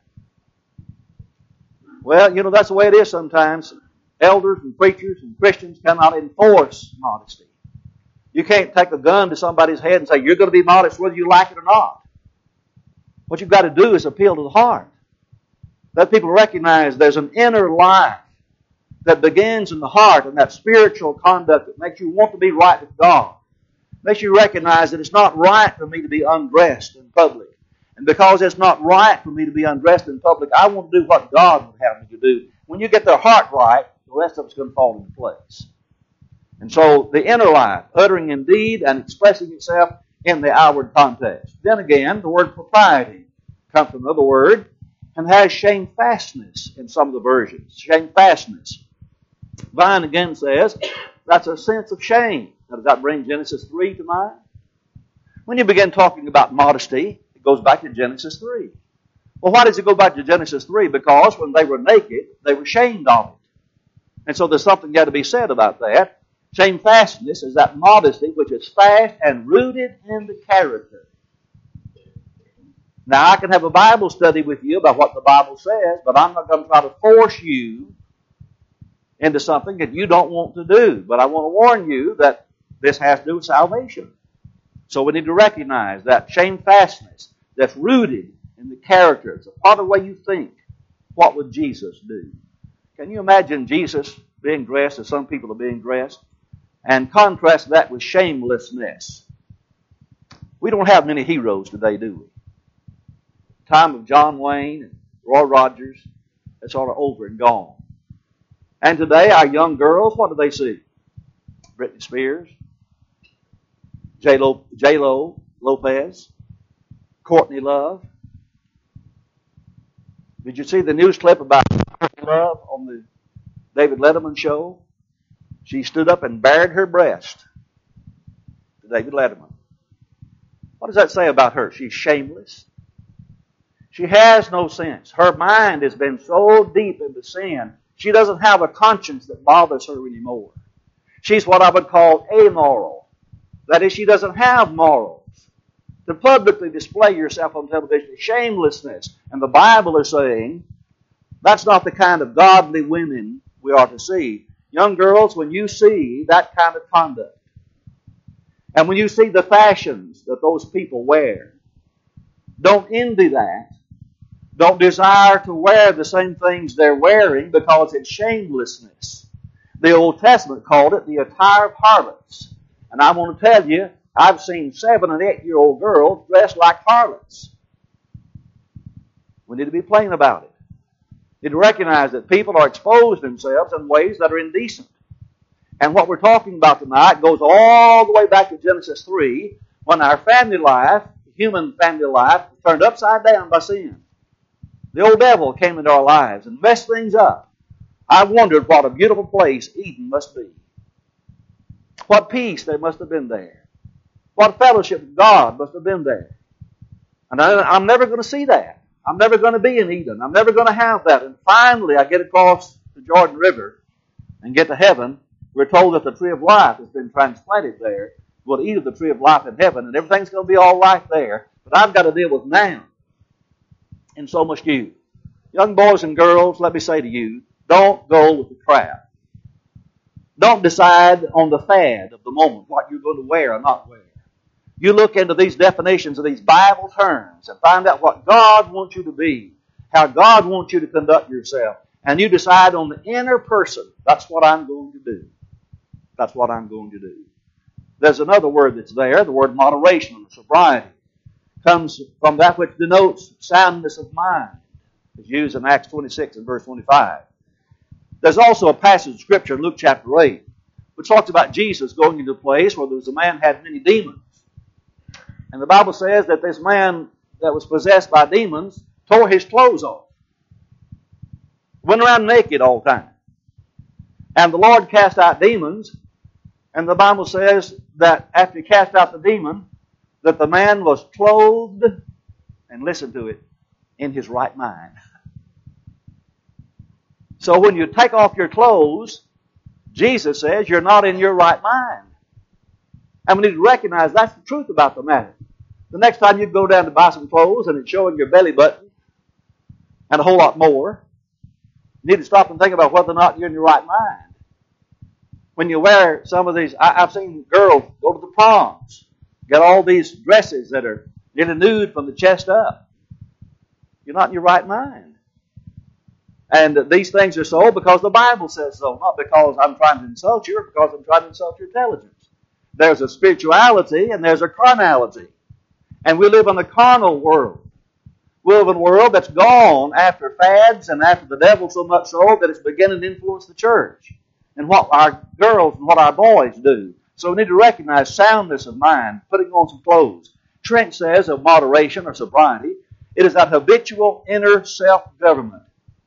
Well, you know, that's the way it is sometimes. Elders and preachers and Christians cannot enforce modesty. You can't take a gun to somebody's head and say, you're going to be modest whether you like it or not. What you've got to do is appeal to the heart. Let people recognize there's an inner life that begins in the heart, and that spiritual conduct that makes you want to be right with God. Makes you recognize that it's not right for me to be undressed in public. And because it's not right for me to be undressed in public, I want to do what God would have me to do. When you get their heart right, the rest of it's going to fall into place. And so the inner life, uttering in deed and expressing itself in the outward context. Then again, the word propriety comes from another word and has shamefastness in some of the versions. Shamefastness. Vine again says that's a sense of shame. Now, does that bring Genesis 3 to mind? When you begin talking about modesty, it goes back to Genesis 3. Well, why does it go back to Genesis 3? Because when they were naked, they were ashamed of it. And so there's something got to be said about that. Shamefastness is that modesty which is fast and rooted in the character. Now, I can have a Bible study with you about what the Bible says, but I'm not going to try to force you into something that you don't want to do. But I want to warn you that this has to do with salvation. So we need to recognize that shamefastness that's rooted in the character. It's a part of the way you think. What would Jesus do? Can you imagine Jesus being dressed as some people are being dressed? And contrast that with shamelessness. We don't have many heroes today, do we? Time of John Wayne and Roy Rogers, it's sort of over and gone. And today, our young girls, what do they see? Britney Spears, J-Lo Lopez, Courtney Love. Did you see the news clip about Courtney Love on the David Letterman show? She stood up and bared her breast to David Letterman. What does that say about her? She's shameless. She has no sense. Her mind has been so deep into sin, she doesn't have a conscience that bothers her anymore. She's what I would call amoral. That is, she doesn't have morals. To publicly display yourself on television is shamelessness. And the Bible is saying that's not the kind of godly women we are to see. Young girls, when you see that kind of conduct, and when you see the fashions that those people wear, don't envy that. Don't desire to wear the same things they're wearing because it's shamelessness. The Old Testament called it the attire of harlots. And I want to tell you, I've seen 7- and 8-year-old girls dressed like harlots. We need to be plain about it. You need to recognize that people are exposed themselves in ways that are indecent. And what we're talking about tonight goes all the way back to Genesis 3, when our family life, human family life, was turned upside down by sin. The old devil came into our lives and messed things up. I wondered what a beautiful place Eden must be. What peace there must have been there. What fellowship with God must have been there. And I'm never going to see that. I'm never going to be in Eden. I'm never going to have that. And finally, I get across the Jordan River and get to heaven. We're told that the tree of life has been transplanted there. We'll eat of the tree of life in heaven, and everything's going to be all right there. But I've got to deal with now. And so must you. Young boys and girls, let me say to you, don't go with the crowd. Don't decide on the fad of the moment what you're going to wear or not wear. You look into these definitions of these Bible terms and find out what God wants you to be, how God wants you to conduct yourself, and you decide on the inner person. That's what I'm going to do. That's what I'm going to do. There's another word that's there, the word moderation or sobriety. Comes from that which denotes soundness of mind. It's used in Acts 26 and verse 25. There's also a passage of Scripture in Luke chapter 8, which talks about Jesus going into a place where there was a man who had many demons. And the Bible says that this man that was possessed by demons tore his clothes off. Went around naked all the time. And the Lord cast out demons. And the Bible says that after he cast out the demon, that the man was clothed, and listen to it, in his right mind. So when you take off your clothes, Jesus says you're not in your right mind. And we need to recognize that's the truth about the matter. The next time you go down to buy some clothes and it's showing your belly button and a whole lot more, you need to stop and think about whether or not you're in your right mind. When you wear some of these, I've seen girls go to the proms, get all these dresses that are nearly nude from the chest up. You're not in your right mind. And these things are so because the Bible says so, not because I'm trying to insult you or because I'm trying to insult your intelligence. There's a spirituality and there's a carnality. And we live in a carnal world. We live in a world that's gone after fads and after the devil so much so that it's beginning to influence the church and what our girls and what our boys do. So we need to recognize soundness of mind, putting on some clothes. Trent says of moderation or sobriety, it is that habitual inner self-government.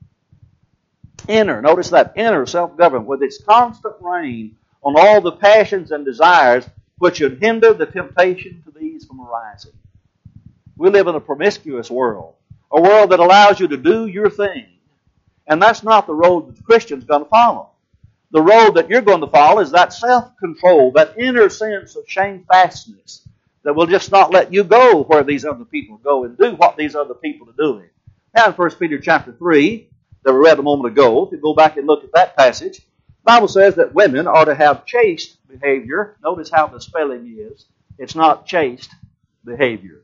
Inner, notice that, inner self-government with its constant reign on all the passions and desires which should hinder the temptation to these from arising. We live in a promiscuous world, a world that allows you to do your thing. And that's not the road that the Christian's going to follow. The road that you're going to follow is that self-control, that inner sense of shamefastness that will just not let you go where these other people go and do what these other people are doing. Now in 1 Peter chapter 3, that we read a moment ago, if you go back and look at that passage, the Bible says that women are to have chaste behavior. Notice how the spelling is. It's not chaste behavior.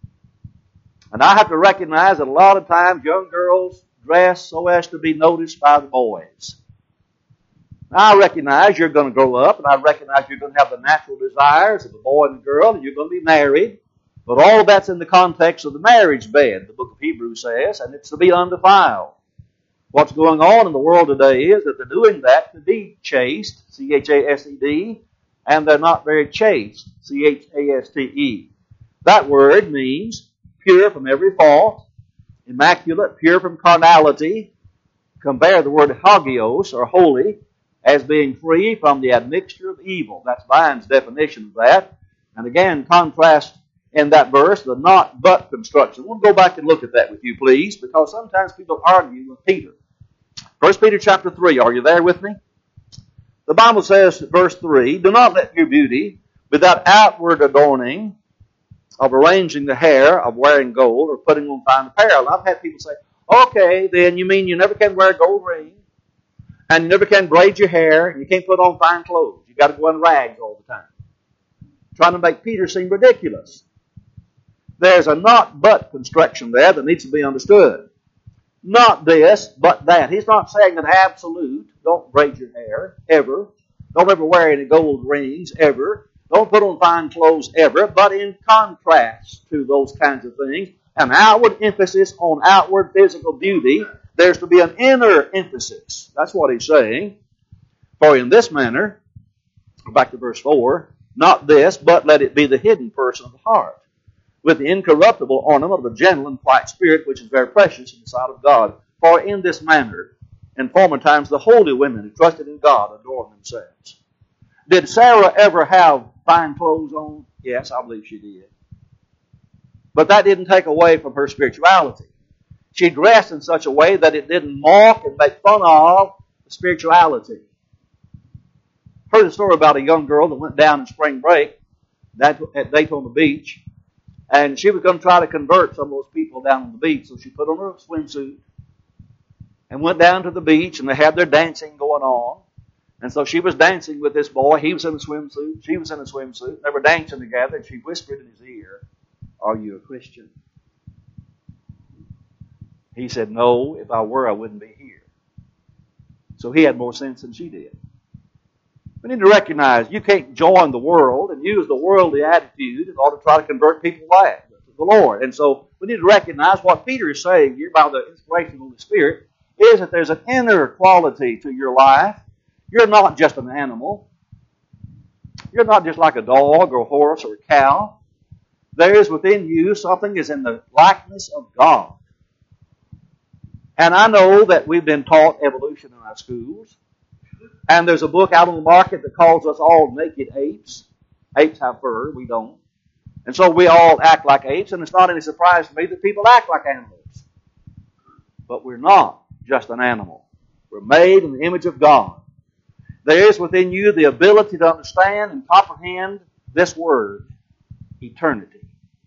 And I have to recognize that a lot of times young girls dress so as to be noticed by the boys. Now, I recognize you're going to grow up, and I recognize you're going to have the natural desires of a boy and a girl, and you're going to be married. But all of that's in the context of the marriage bed, the book of Hebrews says, and it's to be undefiled. What's going on in the world today is that they're doing that to be chaste, C-H-A-S-E-D, and they're not very chaste, C-H-A-S-T-E. That word means pure from every fault, immaculate, pure from carnality. Compare the word hagios, or holy, as being free from the admixture of evil. That's Vine's definition of that. And again, contrast in that verse the not but construction. We'll go back and look at that with you, please, because sometimes people argue with Peter. 1 Peter chapter 3, are you there with me? The Bible says, verse 3, do not let your beauty be that outward adorning of arranging the hair, of wearing gold, or putting on fine apparel. I've had people say, okay, then you mean you never can wear a gold ring, and you never can braid your hair, and you can't put on fine clothes. You got to go in rags all the time. Trying to make Peter seem ridiculous. There's a not but construction there that needs to be understood. Not this, but that. He's not saying an absolute. Don't braid your hair, ever. Don't ever wear any gold rings, ever. Don't put on fine clothes, ever. But in contrast to those kinds of things, an outward emphasis on outward physical beauty, there's to be an inner emphasis. That's what he's saying. For in this manner, back to verse 4, not this, but let it be the hidden person of the heart, with the incorruptible ornament of the gentle and quiet spirit, which is very precious in the sight of God. For in this manner, in former times, the holy women who trusted in God adorned themselves. Did Sarah ever have fine clothes on? Yes, I believe she did. But that didn't take away from her spirituality. She dressed in such a way that it didn't mock and make fun of the spirituality. Heard a story about a young girl that went down in spring break at Daytona Beach, and she was going to try to convert some of those people down on the beach. So she put on her swimsuit and went down to the beach, and they had their dancing going on. And so she was dancing with this boy. He was in a swimsuit. She was in a swimsuit. They were dancing together, and she whispered in his ear, "Are you a Christian?" He said, "No, if I were, I wouldn't be here." So he had more sense than she did. We need to recognize you can't join the world and use the worldly attitude in order to try to convert people back to the Lord. And so we need to recognize what Peter is saying here by the inspiration of the Holy Spirit is that there's an inner quality to your life. You're not just an animal. You're not just like a dog or a horse or a cow. There is within you something is in the likeness of God. And I know that we've been taught evolution in our schools. And there's a book out on the market that calls us all naked apes. Apes have fur, we don't. And so we all act like apes, and it's not any surprise to me that people act like animals. But we're not just an animal. We're made in the image of God. There is within you the ability to understand and comprehend this word, eternity.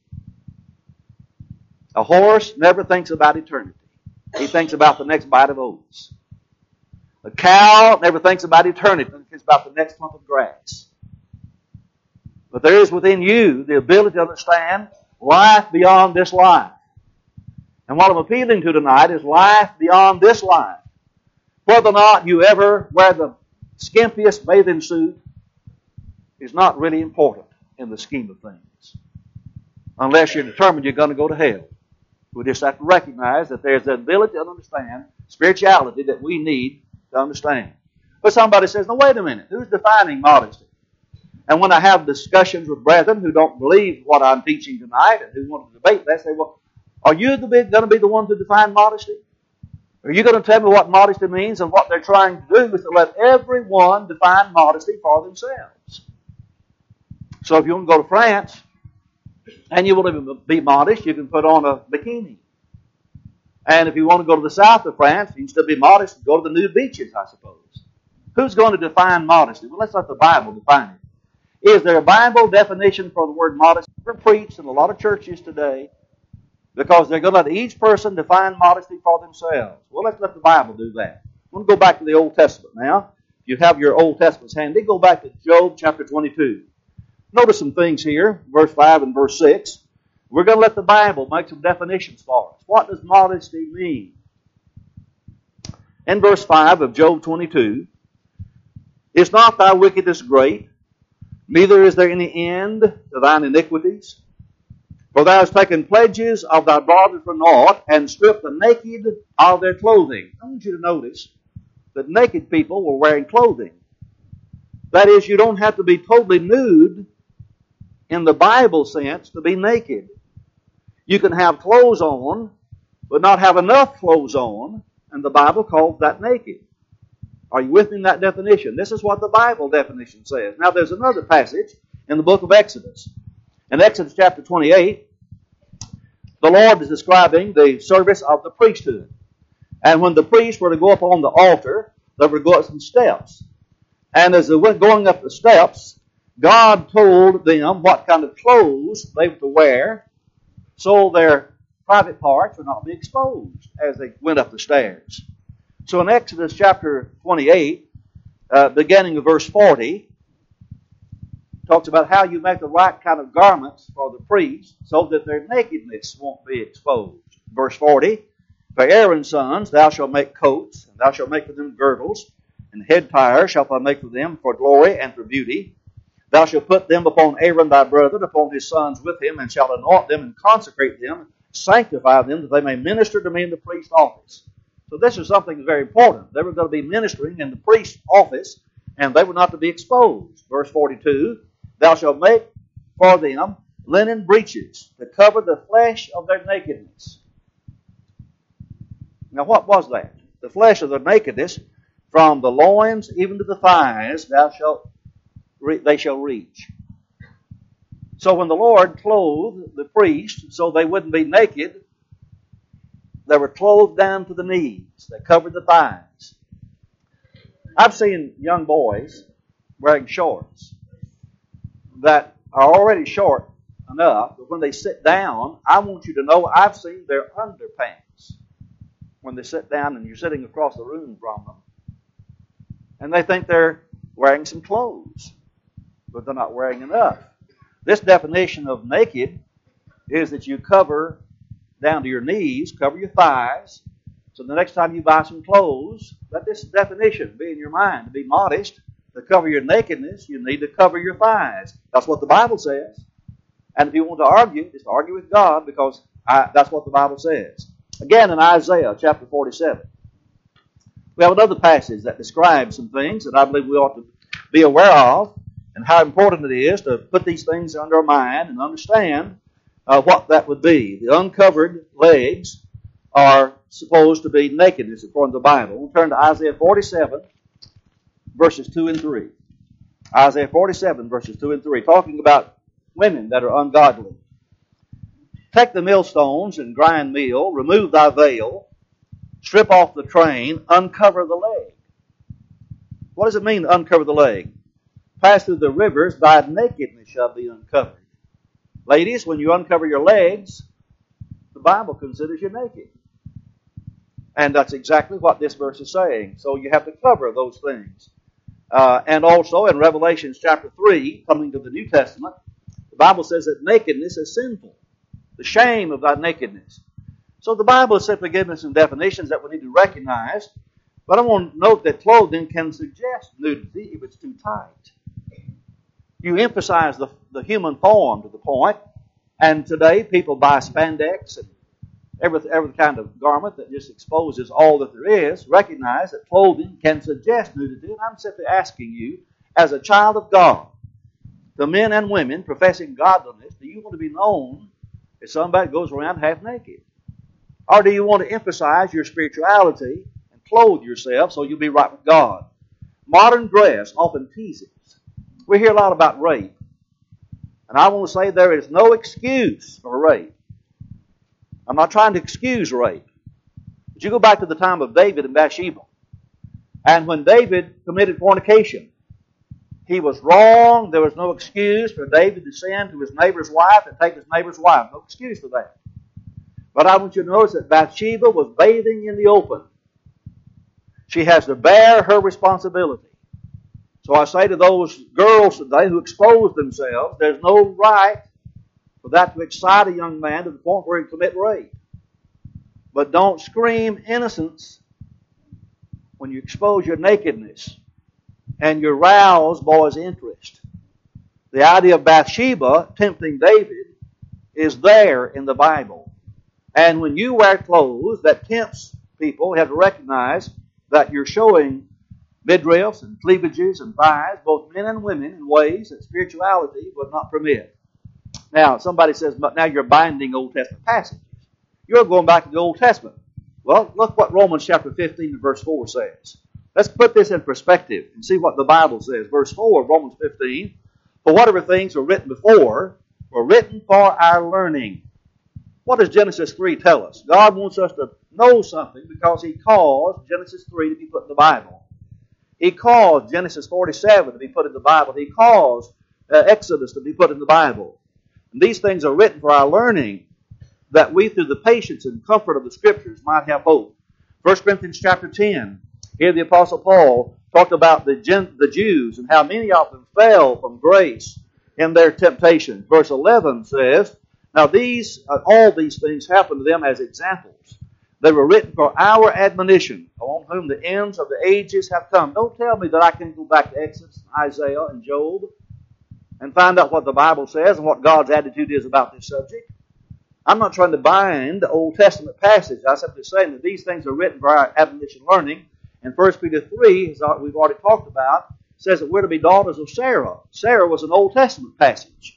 A horse never thinks about eternity. He thinks about the next bite of oats. A cow never thinks about eternity. It thinks about the next lump of grass. But there is within you the ability to understand life beyond this life. And what I'm appealing to tonight is life beyond this life. Whether or not you ever wear the skimpiest bathing suit is not really important in the scheme of things. Unless you're determined you're going to go to hell. We just have to recognize that there's the ability to understand spirituality that we need to understand. But somebody says, no, wait a minute, who's defining modesty? And when I have discussions with brethren who don't believe what I'm teaching tonight and who want to debate, they say, well, are you going to be the one to define modesty? Are you going to tell me what modesty means? And what they're trying to do is to let everyone define modesty for themselves. So if you want to go to France and you want to be modest, you can put on a bikini. And if you want to go to the south of France, you can still be modest and go to the nude beaches, I suppose. Who's going to define modesty? Well, let's let the Bible define it. Is there a Bible definition for the word modesty? We're preached in a lot of churches today because they're going to let each person define modesty for themselves. Well, let's let the Bible do that. I'm going to go back to the Old Testament now. If you have your Old Testaments handy, go back to Job chapter 22. Notice some things here, verse 5 and verse 6. We're going to let the Bible make some definitions for us. What does modesty mean? In verse 5 of Job 22, is not thy wickedness great? Neither is there any end to thine iniquities. For thou hast taken pledges of thy brethren for naught, and stripped the naked of their clothing. I want you to notice that naked people were wearing clothing. That is, you don't have to be totally nude in the Bible sense to be naked. You can have clothes on, but not have enough clothes on, and the Bible calls that naked. Are you with me in that definition? This is what the Bible definition says. Now there's another passage in the book of Exodus. In Exodus chapter 28, the Lord is describing the service of the priesthood. And when the priests were to go up on the altar, they were to go up some steps. And as they went going up the steps, God told them what kind of clothes they were to wear so their private parts would not be exposed as they went up the stairs. So in Exodus chapter 28, beginning of verse 40, talks about how you make the right kind of garments for the priests so that their nakedness won't be exposed. Verse 40, for Aaron's sons thou shalt make coats, and thou shalt make for them girdles, and head tires shalt thou make for them for glory and for beauty. Thou shalt put them upon Aaron thy brother, upon his sons with him, and shalt anoint them and consecrate them, sanctify them, that they may minister to me in the priest's office. So this is something very important. They were going to be ministering in the priest's office, and they were not to be exposed. Verse 42, thou shalt make for them linen breeches to cover the flesh of their nakedness. Now what was that? The flesh of their nakedness, from the loins even to the thighs, they shall reach. So when the Lord clothed the priest so they wouldn't be naked, they were clothed down to the knees. They covered the thighs. I've seen young boys wearing shorts that are already short enough, but when they sit down, I want you to know I've seen their underpants when they sit down and you're sitting across the room from them. And they think they're wearing some clothes, but they're not wearing enough. This definition of naked is that you cover down to your knees, cover your thighs. So the next time you buy some clothes, let this definition be in your mind. To be modest, to cover your nakedness, you need to cover your thighs. That's what the Bible says. And if you want to argue, just argue with God, because that's what the Bible says. Again, in Isaiah chapter 47, we have another passage that describes some things that I believe we ought to be aware of, and how important it is to put these things under our mind and understand what that would be. The uncovered legs are supposed to be nakedness according to the Bible. We'll turn to Isaiah 47, verses 2 and 3. Isaiah 47, verses 2 and 3, talking about women that are ungodly. Take the millstones and grind meal, remove thy veil, strip off the train, uncover the leg. What does it mean to uncover the leg? Pass through the rivers, thy nakedness shall be uncovered. Ladies, when you uncover your legs, the Bible considers you naked. And that's exactly what this verse is saying. So you have to cover those things. And also in Revelation chapter 3, coming to the New Testament, the Bible says that nakedness is sinful. The shame of that nakedness. So the Bible is simply giving us some definitions that we need to recognize. But I want to note that clothing can suggest nudity if it's too tight. You emphasize the human form to the point. And today people buy spandex every kind of garment that just exposes all that there is, recognize that clothing can suggest nudity. And I'm simply asking you, as a child of God, the men and women professing godliness, do you want to be known as somebody that goes around half naked? Or do you want to emphasize your spirituality and clothe yourself so you'll be right with God? Modern dress often teases. We hear a lot about rape. And I want to say there is no excuse for rape. I'm not trying to excuse rape. But you go back to the time of David and Bathsheba. And when David committed fornication, he was wrong. There was no excuse for David to send to his neighbor's wife and take his neighbor's wife. No excuse for that. But I want you to notice that Bathsheba was bathing in the open. She has to bear her responsibility. So I say to those girls today who expose themselves, there's no right for that to excite a young man to the point where he can commit rape. But don't scream innocence when you expose your nakedness and you rouse boys' interest. The idea of Bathsheba tempting David is there in the Bible. And when you wear clothes that tempts people, you have to recognize that you're showing midriffs and cleavages and thighs, both men and women, in ways that spirituality would not permit. Now, somebody says, but now you're binding Old Testament passages. You're going back to the Old Testament. Well, look what Romans chapter 15 and verse 4 says. Let's put this in perspective and see what the Bible says. Verse 4 of Romans 15, for whatever things were written before were written for our learning. What does Genesis 3 tell us? God wants us to know something because He caused Genesis 3 to be put in the Bible. He caused Genesis 47 to be put in the Bible. He caused Exodus to be put in the Bible. And these things are written for our learning, that we through the patience and comfort of the Scriptures might have hope. 1 Corinthians chapter 10, here the Apostle Paul talked about the Jews and how many of them fell from grace in their temptation. Verse 11 says, now all these things happened to them as examples. They were written for our admonition, on whom the ends of the ages have come. Don't tell me that I can go back to Exodus, Isaiah, and Job and find out what the Bible says and what God's attitude is about this subject. I'm not trying to bind the Old Testament passage. I'm simply saying that these things are written for our admonition learning. And 1 Peter 3, as we've already talked about, says that we're to be daughters of Sarah. Sarah was an Old Testament passage.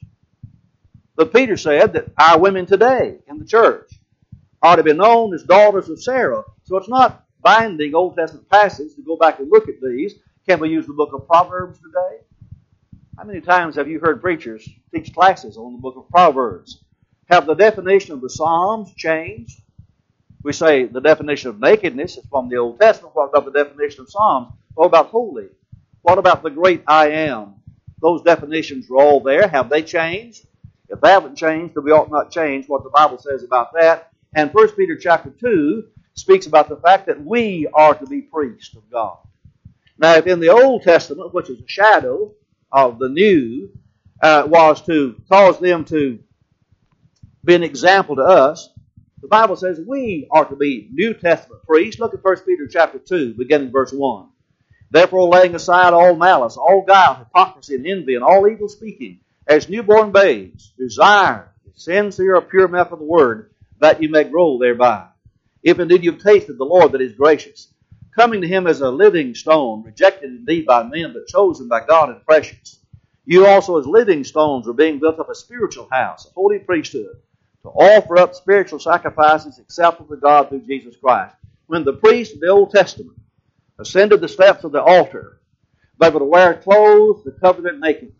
But Peter said that our women today in the church are to be known as daughters of Sarah. So it's not binding Old Testament passage to go back and look at these. Can we use the book of Proverbs today? How many times have you heard preachers teach classes on the book of Proverbs? Have the definition of the Psalms changed? We say the definition of nakedness is from the Old Testament. What about the definition of Psalms? What about holy? What about the great I am? Those definitions are all there. Have they changed? If they haven't changed, then we ought not change what the Bible says about that. And 1 Peter chapter 2 speaks about the fact that we are to be priests of God. Now, if in the Old Testament, which is a shadow of the New, was to cause them to be an example to us, the Bible says we are to be New Testament priests. Look at 1 Peter chapter 2, beginning verse 1. Therefore, laying aside all malice, all guile, hypocrisy, and envy, and all evil speaking, as newborn babes, desire the sincere, pure milk of the word, that you may grow thereby. If indeed you've tasted the Lord that is gracious, coming to Him as a living stone, rejected indeed by men, but chosen by God and precious. You also as living stones are being built up a spiritual house, a holy priesthood, to offer up spiritual sacrifices acceptable to God through Jesus Christ. When the priests of the Old Testament ascended the steps of the altar, they were to wear clothes that covered their nakedness.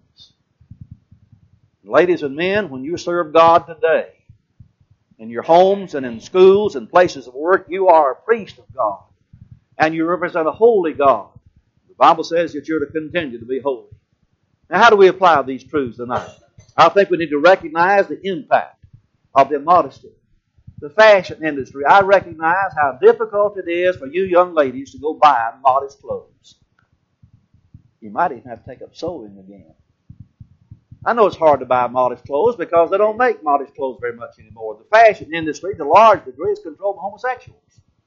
Ladies and men, when you serve God today, in your homes and in schools and places of work, you are a priest of God. And you represent a holy God. The Bible says that you're to continue to be holy. Now, how do we apply these truths tonight? I think we need to recognize the impact of immodesty. The fashion industry, I recognize how difficult it is for you young ladies to go buy modest clothes. You might even have to take up sewing again. I know it's hard to buy modest clothes because they don't make modest clothes very much anymore. The fashion industry, to a large degree, is controlled by homosexuals.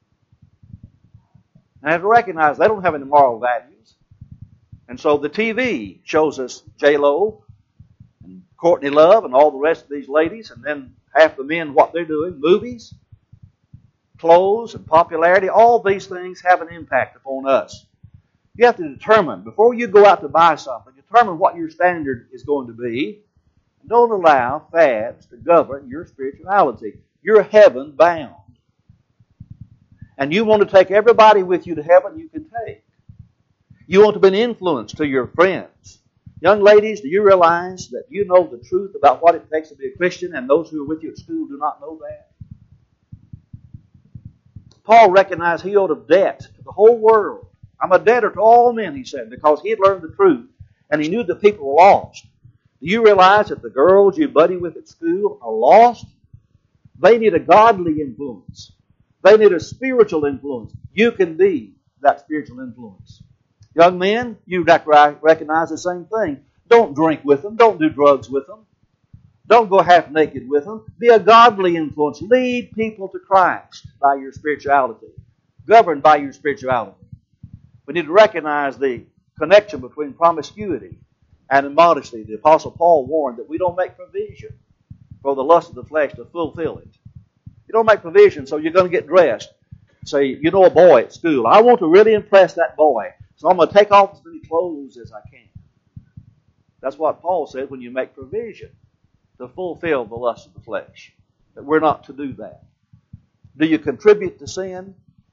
And I have to recognize they don't have any moral values. And so the TV shows us J-Lo Courtney Love and all the rest of these ladies, and then half the men, what they're doing, movies. clothes and popularity, all these things have an impact upon us. You have to determine, before you go out to buy something, determine what your standard is going to be. Don't allow fads to govern your spirituality. You're heaven bound. And you want to take everybody with you to heaven, you can take. You want to be an influence to your friends. Young ladies, do you realize that you know the truth about what it takes to be a Christian, and those who are with you at school do not know that? Paul recognized he owed a debt to the whole world. I'm a debtor to all men, he said, because he had learned the truth, and he knew that people were lost. Do you realize that the girls you buddy with at school are lost? They need a godly influence. They need a spiritual influence. You can be that spiritual influence. Young men, you recognize the same thing. Don't drink with them. Don't do drugs with them. Don't go half naked with them. Be a godly influence. Lead people to Christ by your spirituality. Governed by your spirituality. We need to recognize the connection between promiscuity and immodesty. The Apostle Paul warned that we don't make provision for the lust of the flesh to fulfill it. You don't make provision, so you're going to get dressed. Say, you know a boy at school. I want to really impress that boy, so I'm going to take off as many clothes as I can. That's what Paul said when you make provision to fulfill the lust of the flesh. That we're not to do that. Do you contribute to sin?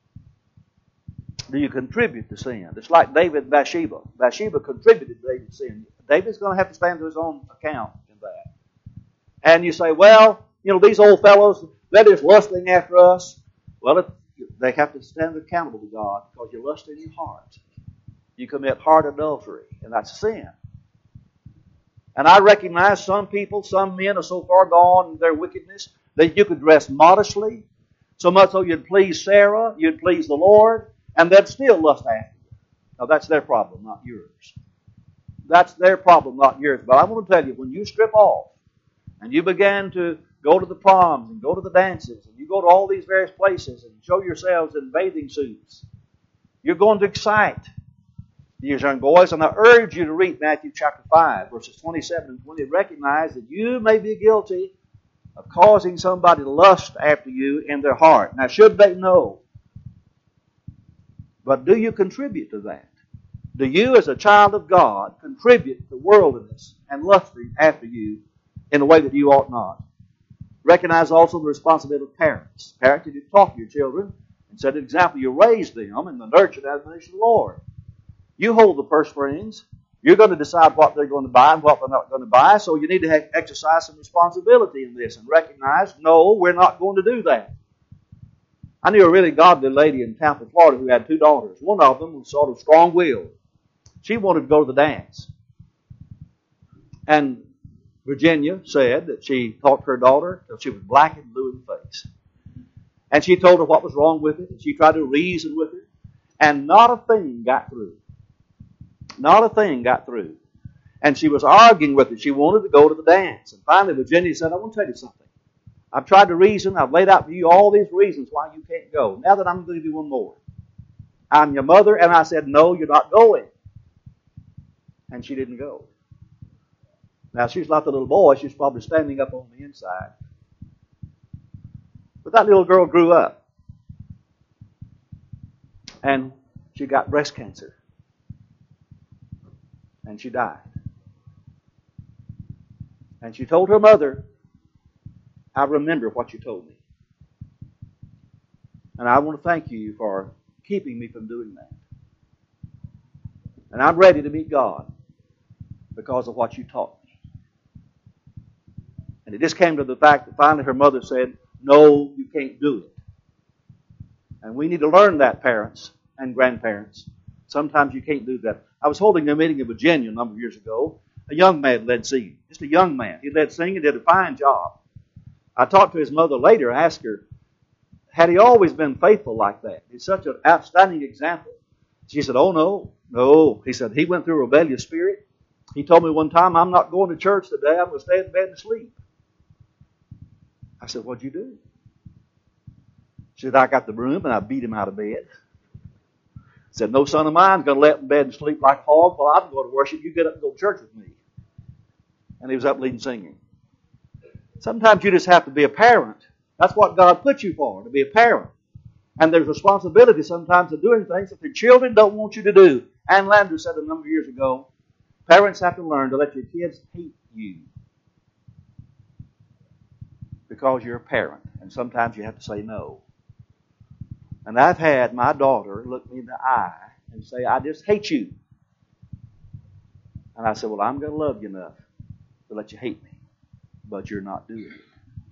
Do you contribute to sin? It's like David and Bathsheba. Bathsheba contributed to David's sin. David's going to have to stand to his own account in that. And you say, well, these old fellows, they're just lusting after us. Well, they have to stand accountable to God because you lust in your heart. You commit heart adultery, and that's sin. And I recognize some people, some men are so far gone in their wickedness that you could dress modestly, so much so you'd please Sarah, you'd please the Lord, and they'd still lust after you. Now, that's their problem, not yours. That's their problem, not yours. But I want to tell you, when you strip off and you begin to go to the proms and go to the dances and you go to all these various places and show yourselves in bathing suits, you're going to excite these young boys. And I urge you to read Matthew chapter 5, verses 27 and 20. Recognize that you may be guilty of causing somebody to lust after you in their heart. Now, should they know? But do you contribute to that? Do you, as a child of God, contribute to worldliness and lusting after you in a way that you ought not? Recognize also the responsibility of parents. Parents, if you talk to your children and set an example, you raise them in the nurture and admonition of the Lord. You hold the purse strings. You're going to decide what they're going to buy and what they're not going to buy, so you need to exercise some responsibility in this and recognize, no, we're not going to do that. I knew a really godly lady in Tampa, Florida, who had two daughters. One of them was sort of strong-willed. She wanted to go to the dance. And Virginia said that she taught her daughter till she was black and blue in the face. And she told her what was wrong with it, and she tried to reason with her. And not a thing got through. Not a thing got through. And she was arguing with her. She wanted to go to the dance. And finally Virginia said, I want to tell you something. I've tried to reason. I've laid out for you all these reasons why you can't go. Now that I'm going to give you one more. I'm your mother, and I said, no, you're not going. And she didn't go. Now, she's not the little boy. She's probably standing up on the inside. But that little girl grew up. And she got breast cancer. And she died. And she told her mother, I remember what you told me. And I want to thank you for keeping me from doing that. And I'm ready to meet God because of what you taught me. And it just came to the fact that finally her mother said, no, you can't do it. And we need to learn that, parents and grandparents. Sometimes you can't do that. I was holding a meeting in Virginia a number of years ago. A young man led singing. Just a young man. He led singing, did a fine job. I talked to his mother later, asked her, had he always been faithful like that? He's such an outstanding example. She said, oh, no. He said, he went through a rebellious spirit. He told me one time, I'm not going to church today. I'm going to stay in bed and sleep. I said, what'd you do? She said, I got the broom and I beat him out of bed. Said, no son of mine is going to let him in bed and sleep like a hog. Well, I'm going to worship. You get up and go to church with me. And he was up leading singing. Sometimes you just have to be a parent. That's what God put you for, to be a parent. And there's responsibility sometimes of doing things that their children don't want you to do. Ann Landers said a number of years ago, parents have to learn to let your kids hate you because you're a parent. And sometimes you have to say no. And I've had my daughter look me in the eye and say, I just hate you. And I said, well, I'm going to love you enough to let you hate me. But you're not doing it.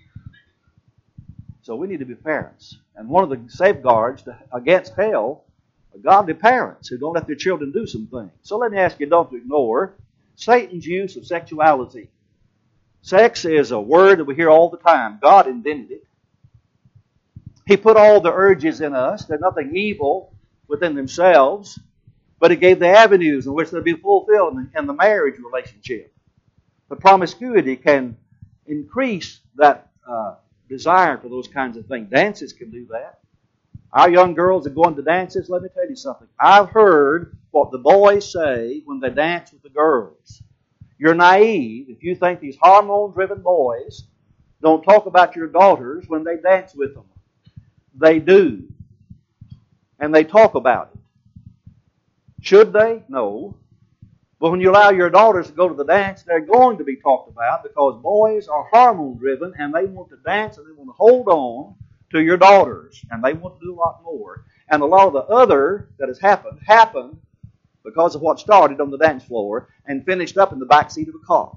So we need to be parents. And one of the safeguards against hell are godly parents who don't let their children do some things. So let me ask you, don't ignore Satan's use of sexuality. Sex is a word that we hear all the time. God invented it. He put all the urges in us. There's nothing evil within themselves, but He gave the avenues in which they'll be fulfilled in the marriage relationship. The promiscuity can increase that desire for those kinds of things. Dances can do that. Our young girls are going to dances. Let me tell you something. I've heard what the boys say when they dance with the girls. You're naive if you think these hormone-driven boys don't talk about your daughters when they dance with them. They do. And they talk about it. Should they? No. But when you allow your daughters to go to the dance, they're going to be talked about because boys are hormone-driven and they want to dance and they want to hold on to your daughters. And they want to do a lot more. And a lot of the other that has happened because of what started on the dance floor and finished up in the back seat of a car.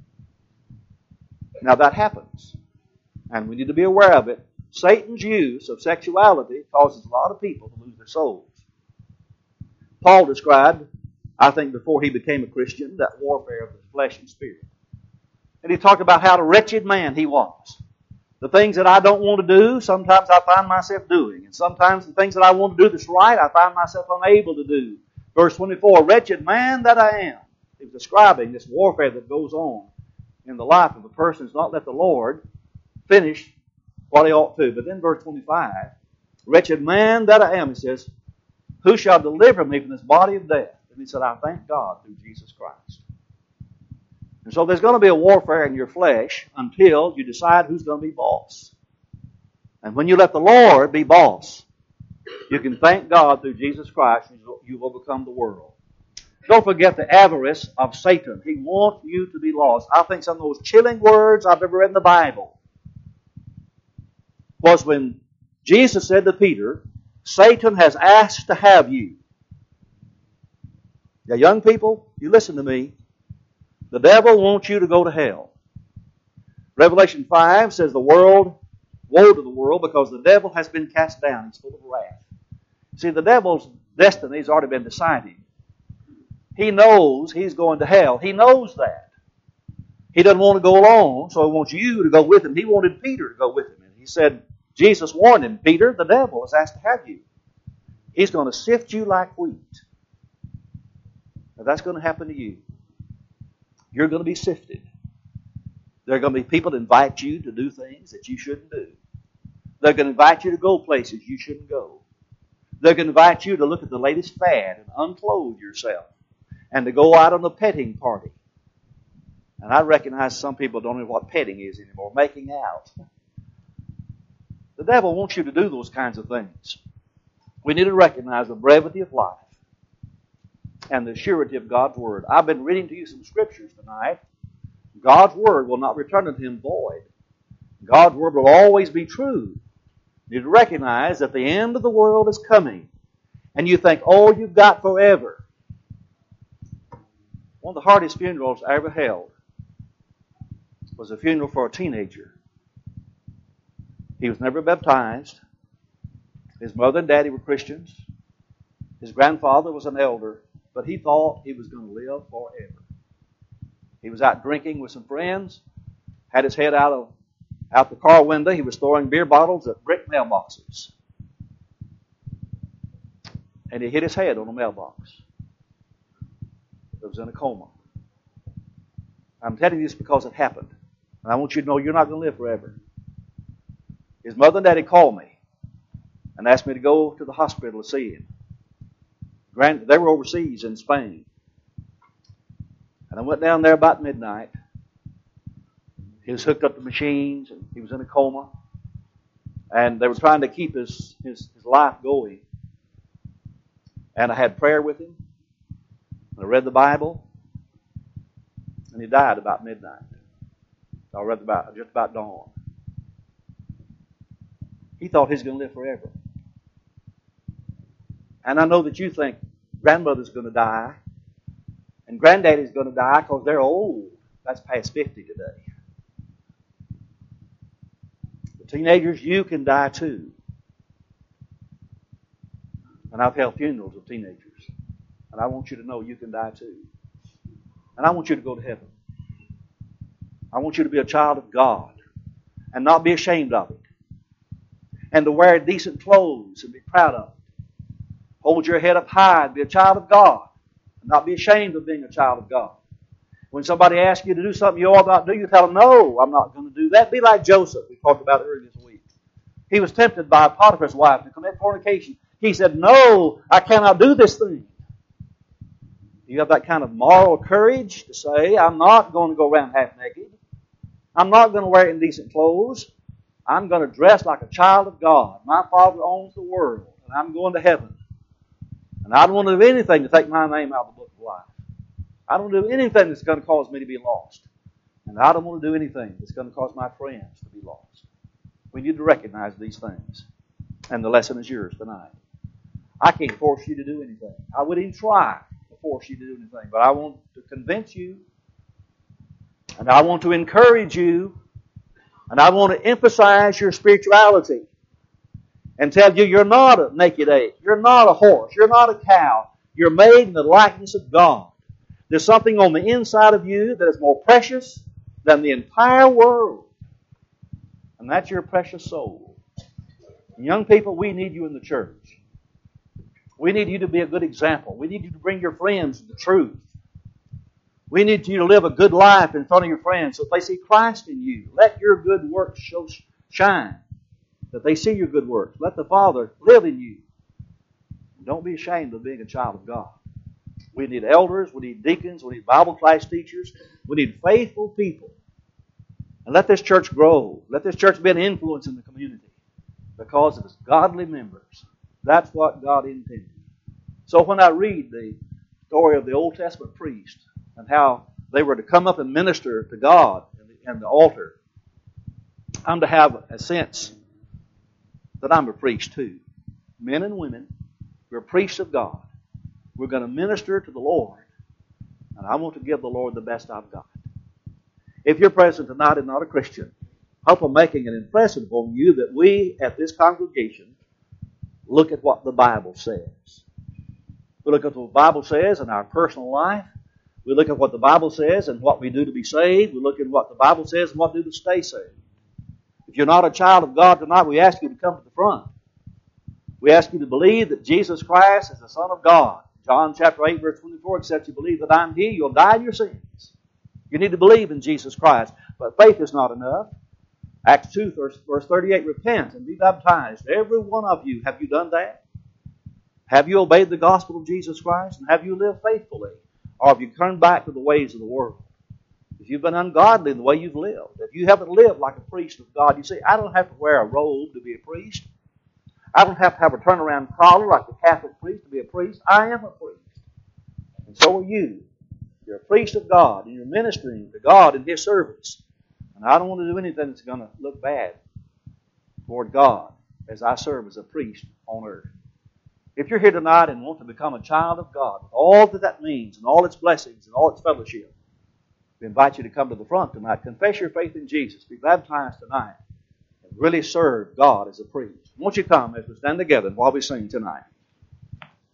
Now that happens. And we need to be aware of it. Satan's use of sexuality causes a lot of people to lose their souls. Paul described, I think before he became a Christian, that warfare of the flesh and spirit. And he talked about how a wretched man he was. The things that I don't want to do, sometimes I find myself doing. And sometimes the things that I want to do that's right, I find myself unable to do. Verse 24, wretched man that I am. He's describing this warfare that goes on in the life of a person who's not let the Lord finish what he ought to. But then verse 25, wretched man that I am, he says, who shall deliver me from this body of death? And he said, I thank God through Jesus Christ. And so there's going to be a warfare in your flesh until you decide who's going to be boss. And when you let the Lord be boss, you can thank God through Jesus Christ and you've overcome the world. Don't forget the avarice of Satan. He wants you to be lost. I think some of the most chilling words I've ever read in the Bible was when Jesus said to Peter, Satan has asked to have you. Now, young people, you listen to me. The devil wants you to go to hell. Revelation 5 says woe to the world because the devil has been cast down. He's full of wrath. See, the devil's destiny has already been decided. He knows he's going to hell. He knows that. He doesn't want to go alone, so he wants you to go with him. He wanted Peter to go with him. And he said, Jesus warned him, Peter, the devil has asked to have you. He's going to sift you like wheat. Now, that's going to happen to you. You're going to be sifted. There are going to be people that invite you to do things that you shouldn't do. They're going to invite you to go places you shouldn't go. They're going to invite you to look at the latest fad and unclothe yourself and to go out on a petting party. And I recognize some people don't know what petting is anymore, making out. The devil wants you to do those kinds of things. We need to recognize the brevity of life and the surety of God's Word. I've been reading to you some scriptures tonight. God's Word will not return unto Him void. God's Word will always be true. You need to recognize that the end of the world is coming. And you think, oh, you've got forever. One of the hardest funerals I ever held was a funeral for a teenager. He was never baptized. His mother and daddy were Christians. His grandfather was an elder, but he thought he was going to live forever. He was out drinking with some friends, had his head out the car window. He was throwing beer bottles at brick mailboxes. And he hit his head on a mailbox. He was in a coma. I'm telling you this because it happened. And I want you to know you're not going to live forever. His mother and daddy called me and asked me to go to the hospital to see him. They were overseas in Spain. And I went down there about midnight. He was hooked up to machines and he was in a coma. And they were trying to keep his life going. And I had prayer with him. And I read the Bible. And he died about midnight. I read just about dawn. He thought he was going to live forever. And I know that you think grandmother's going to die. And granddaddy's going to die because they're old. That's past 50 today. The teenagers, you can die too. And I've held funerals of teenagers. And I want you to know you can die too. And I want you to go to heaven. I want you to be a child of God and not be ashamed of it. And to wear decent clothes and be proud of it. Hold your head up high and be a child of God and not be ashamed of being a child of God. When somebody asks you to do something you ought not do, you tell them, no, I'm not going to do that. Be like Joseph, we talked about earlier this week. He was tempted by Potiphar's wife to commit fornication. He said, no, I cannot do this thing. You have that kind of moral courage to say, I'm not going to go around half naked. I'm not going to wear indecent clothes. I'm going to dress like a child of God. My Father owns the world, and I'm going to heaven. And I don't want to do anything to take my name out of the book of life. I don't do anything that's going to cause me to be lost. And I don't want to do anything that's going to cause my friends to be lost. We need to recognize these things. And the lesson is yours tonight. I can't force you to do anything. I wouldn't even try to force you to do anything. But I want to convince you. And I want to encourage you. And I want to emphasize your spirituality. And tell you you're not a naked ape. You're not a horse. You're not a cow. You're made in the likeness of God. There's something on the inside of you that is more precious than the entire world. And that's your precious soul. And young people, we need you in the church. We need you to be a good example. We need you to bring your friends to the truth. We need you to live a good life in front of your friends so that they see Christ in you. Let your good works shine. That they see your good works. Let the Father live in you. Don't be ashamed of being a child of God. We need elders, we need deacons, we need Bible class teachers, we need faithful people. And let this church grow. Let this church be an influence in the community because of its godly members. That's what God intended. So when I read the story of the Old Testament priest and how they were to come up and minister to God in the altar, I'm to have a sense that I'm a priest too. Men and women, we're priests of God. We're going to minister to the Lord. And I want to give the Lord the best I've got. If you're present tonight and not a Christian, I hope I'm making an impression upon you that we at this congregation look at what the Bible says. We look at what the Bible says in our personal life. We look at what the Bible says and what we do to be saved. We look at what the Bible says and what to do to stay saved. If you're not a child of God tonight, we ask you to come to the front. We ask you to believe that Jesus Christ is the Son of God. John chapter 8, verse 24, except you believe that I'm He, you'll die in your sins. You need to believe in Jesus Christ. But faith is not enough. Acts 2, verse 38, repent and be baptized. Every one of you, have you done that? Have you obeyed the gospel of Jesus Christ? And have you lived faithfully? Or have you turned back to the ways of the world? If you've been ungodly in the way you've lived, if you haven't lived like a priest of God, you see, I don't have to wear a robe to be a priest. I don't have to have a turnaround collar like the Catholic priest to be a priest. I am a priest. And so are you. You're a priest of God, and you're ministering to God in His service. And I don't want to do anything that's going to look bad toward God as I serve as a priest on earth. If you're here tonight and want to become a child of God, with all that that means, and all its blessings, and all its fellowship, we invite you to come to the front tonight. Confess your faith in Jesus. Be baptized tonight. And really serve God as a priest. Won't you come as we stand together while we sing tonight?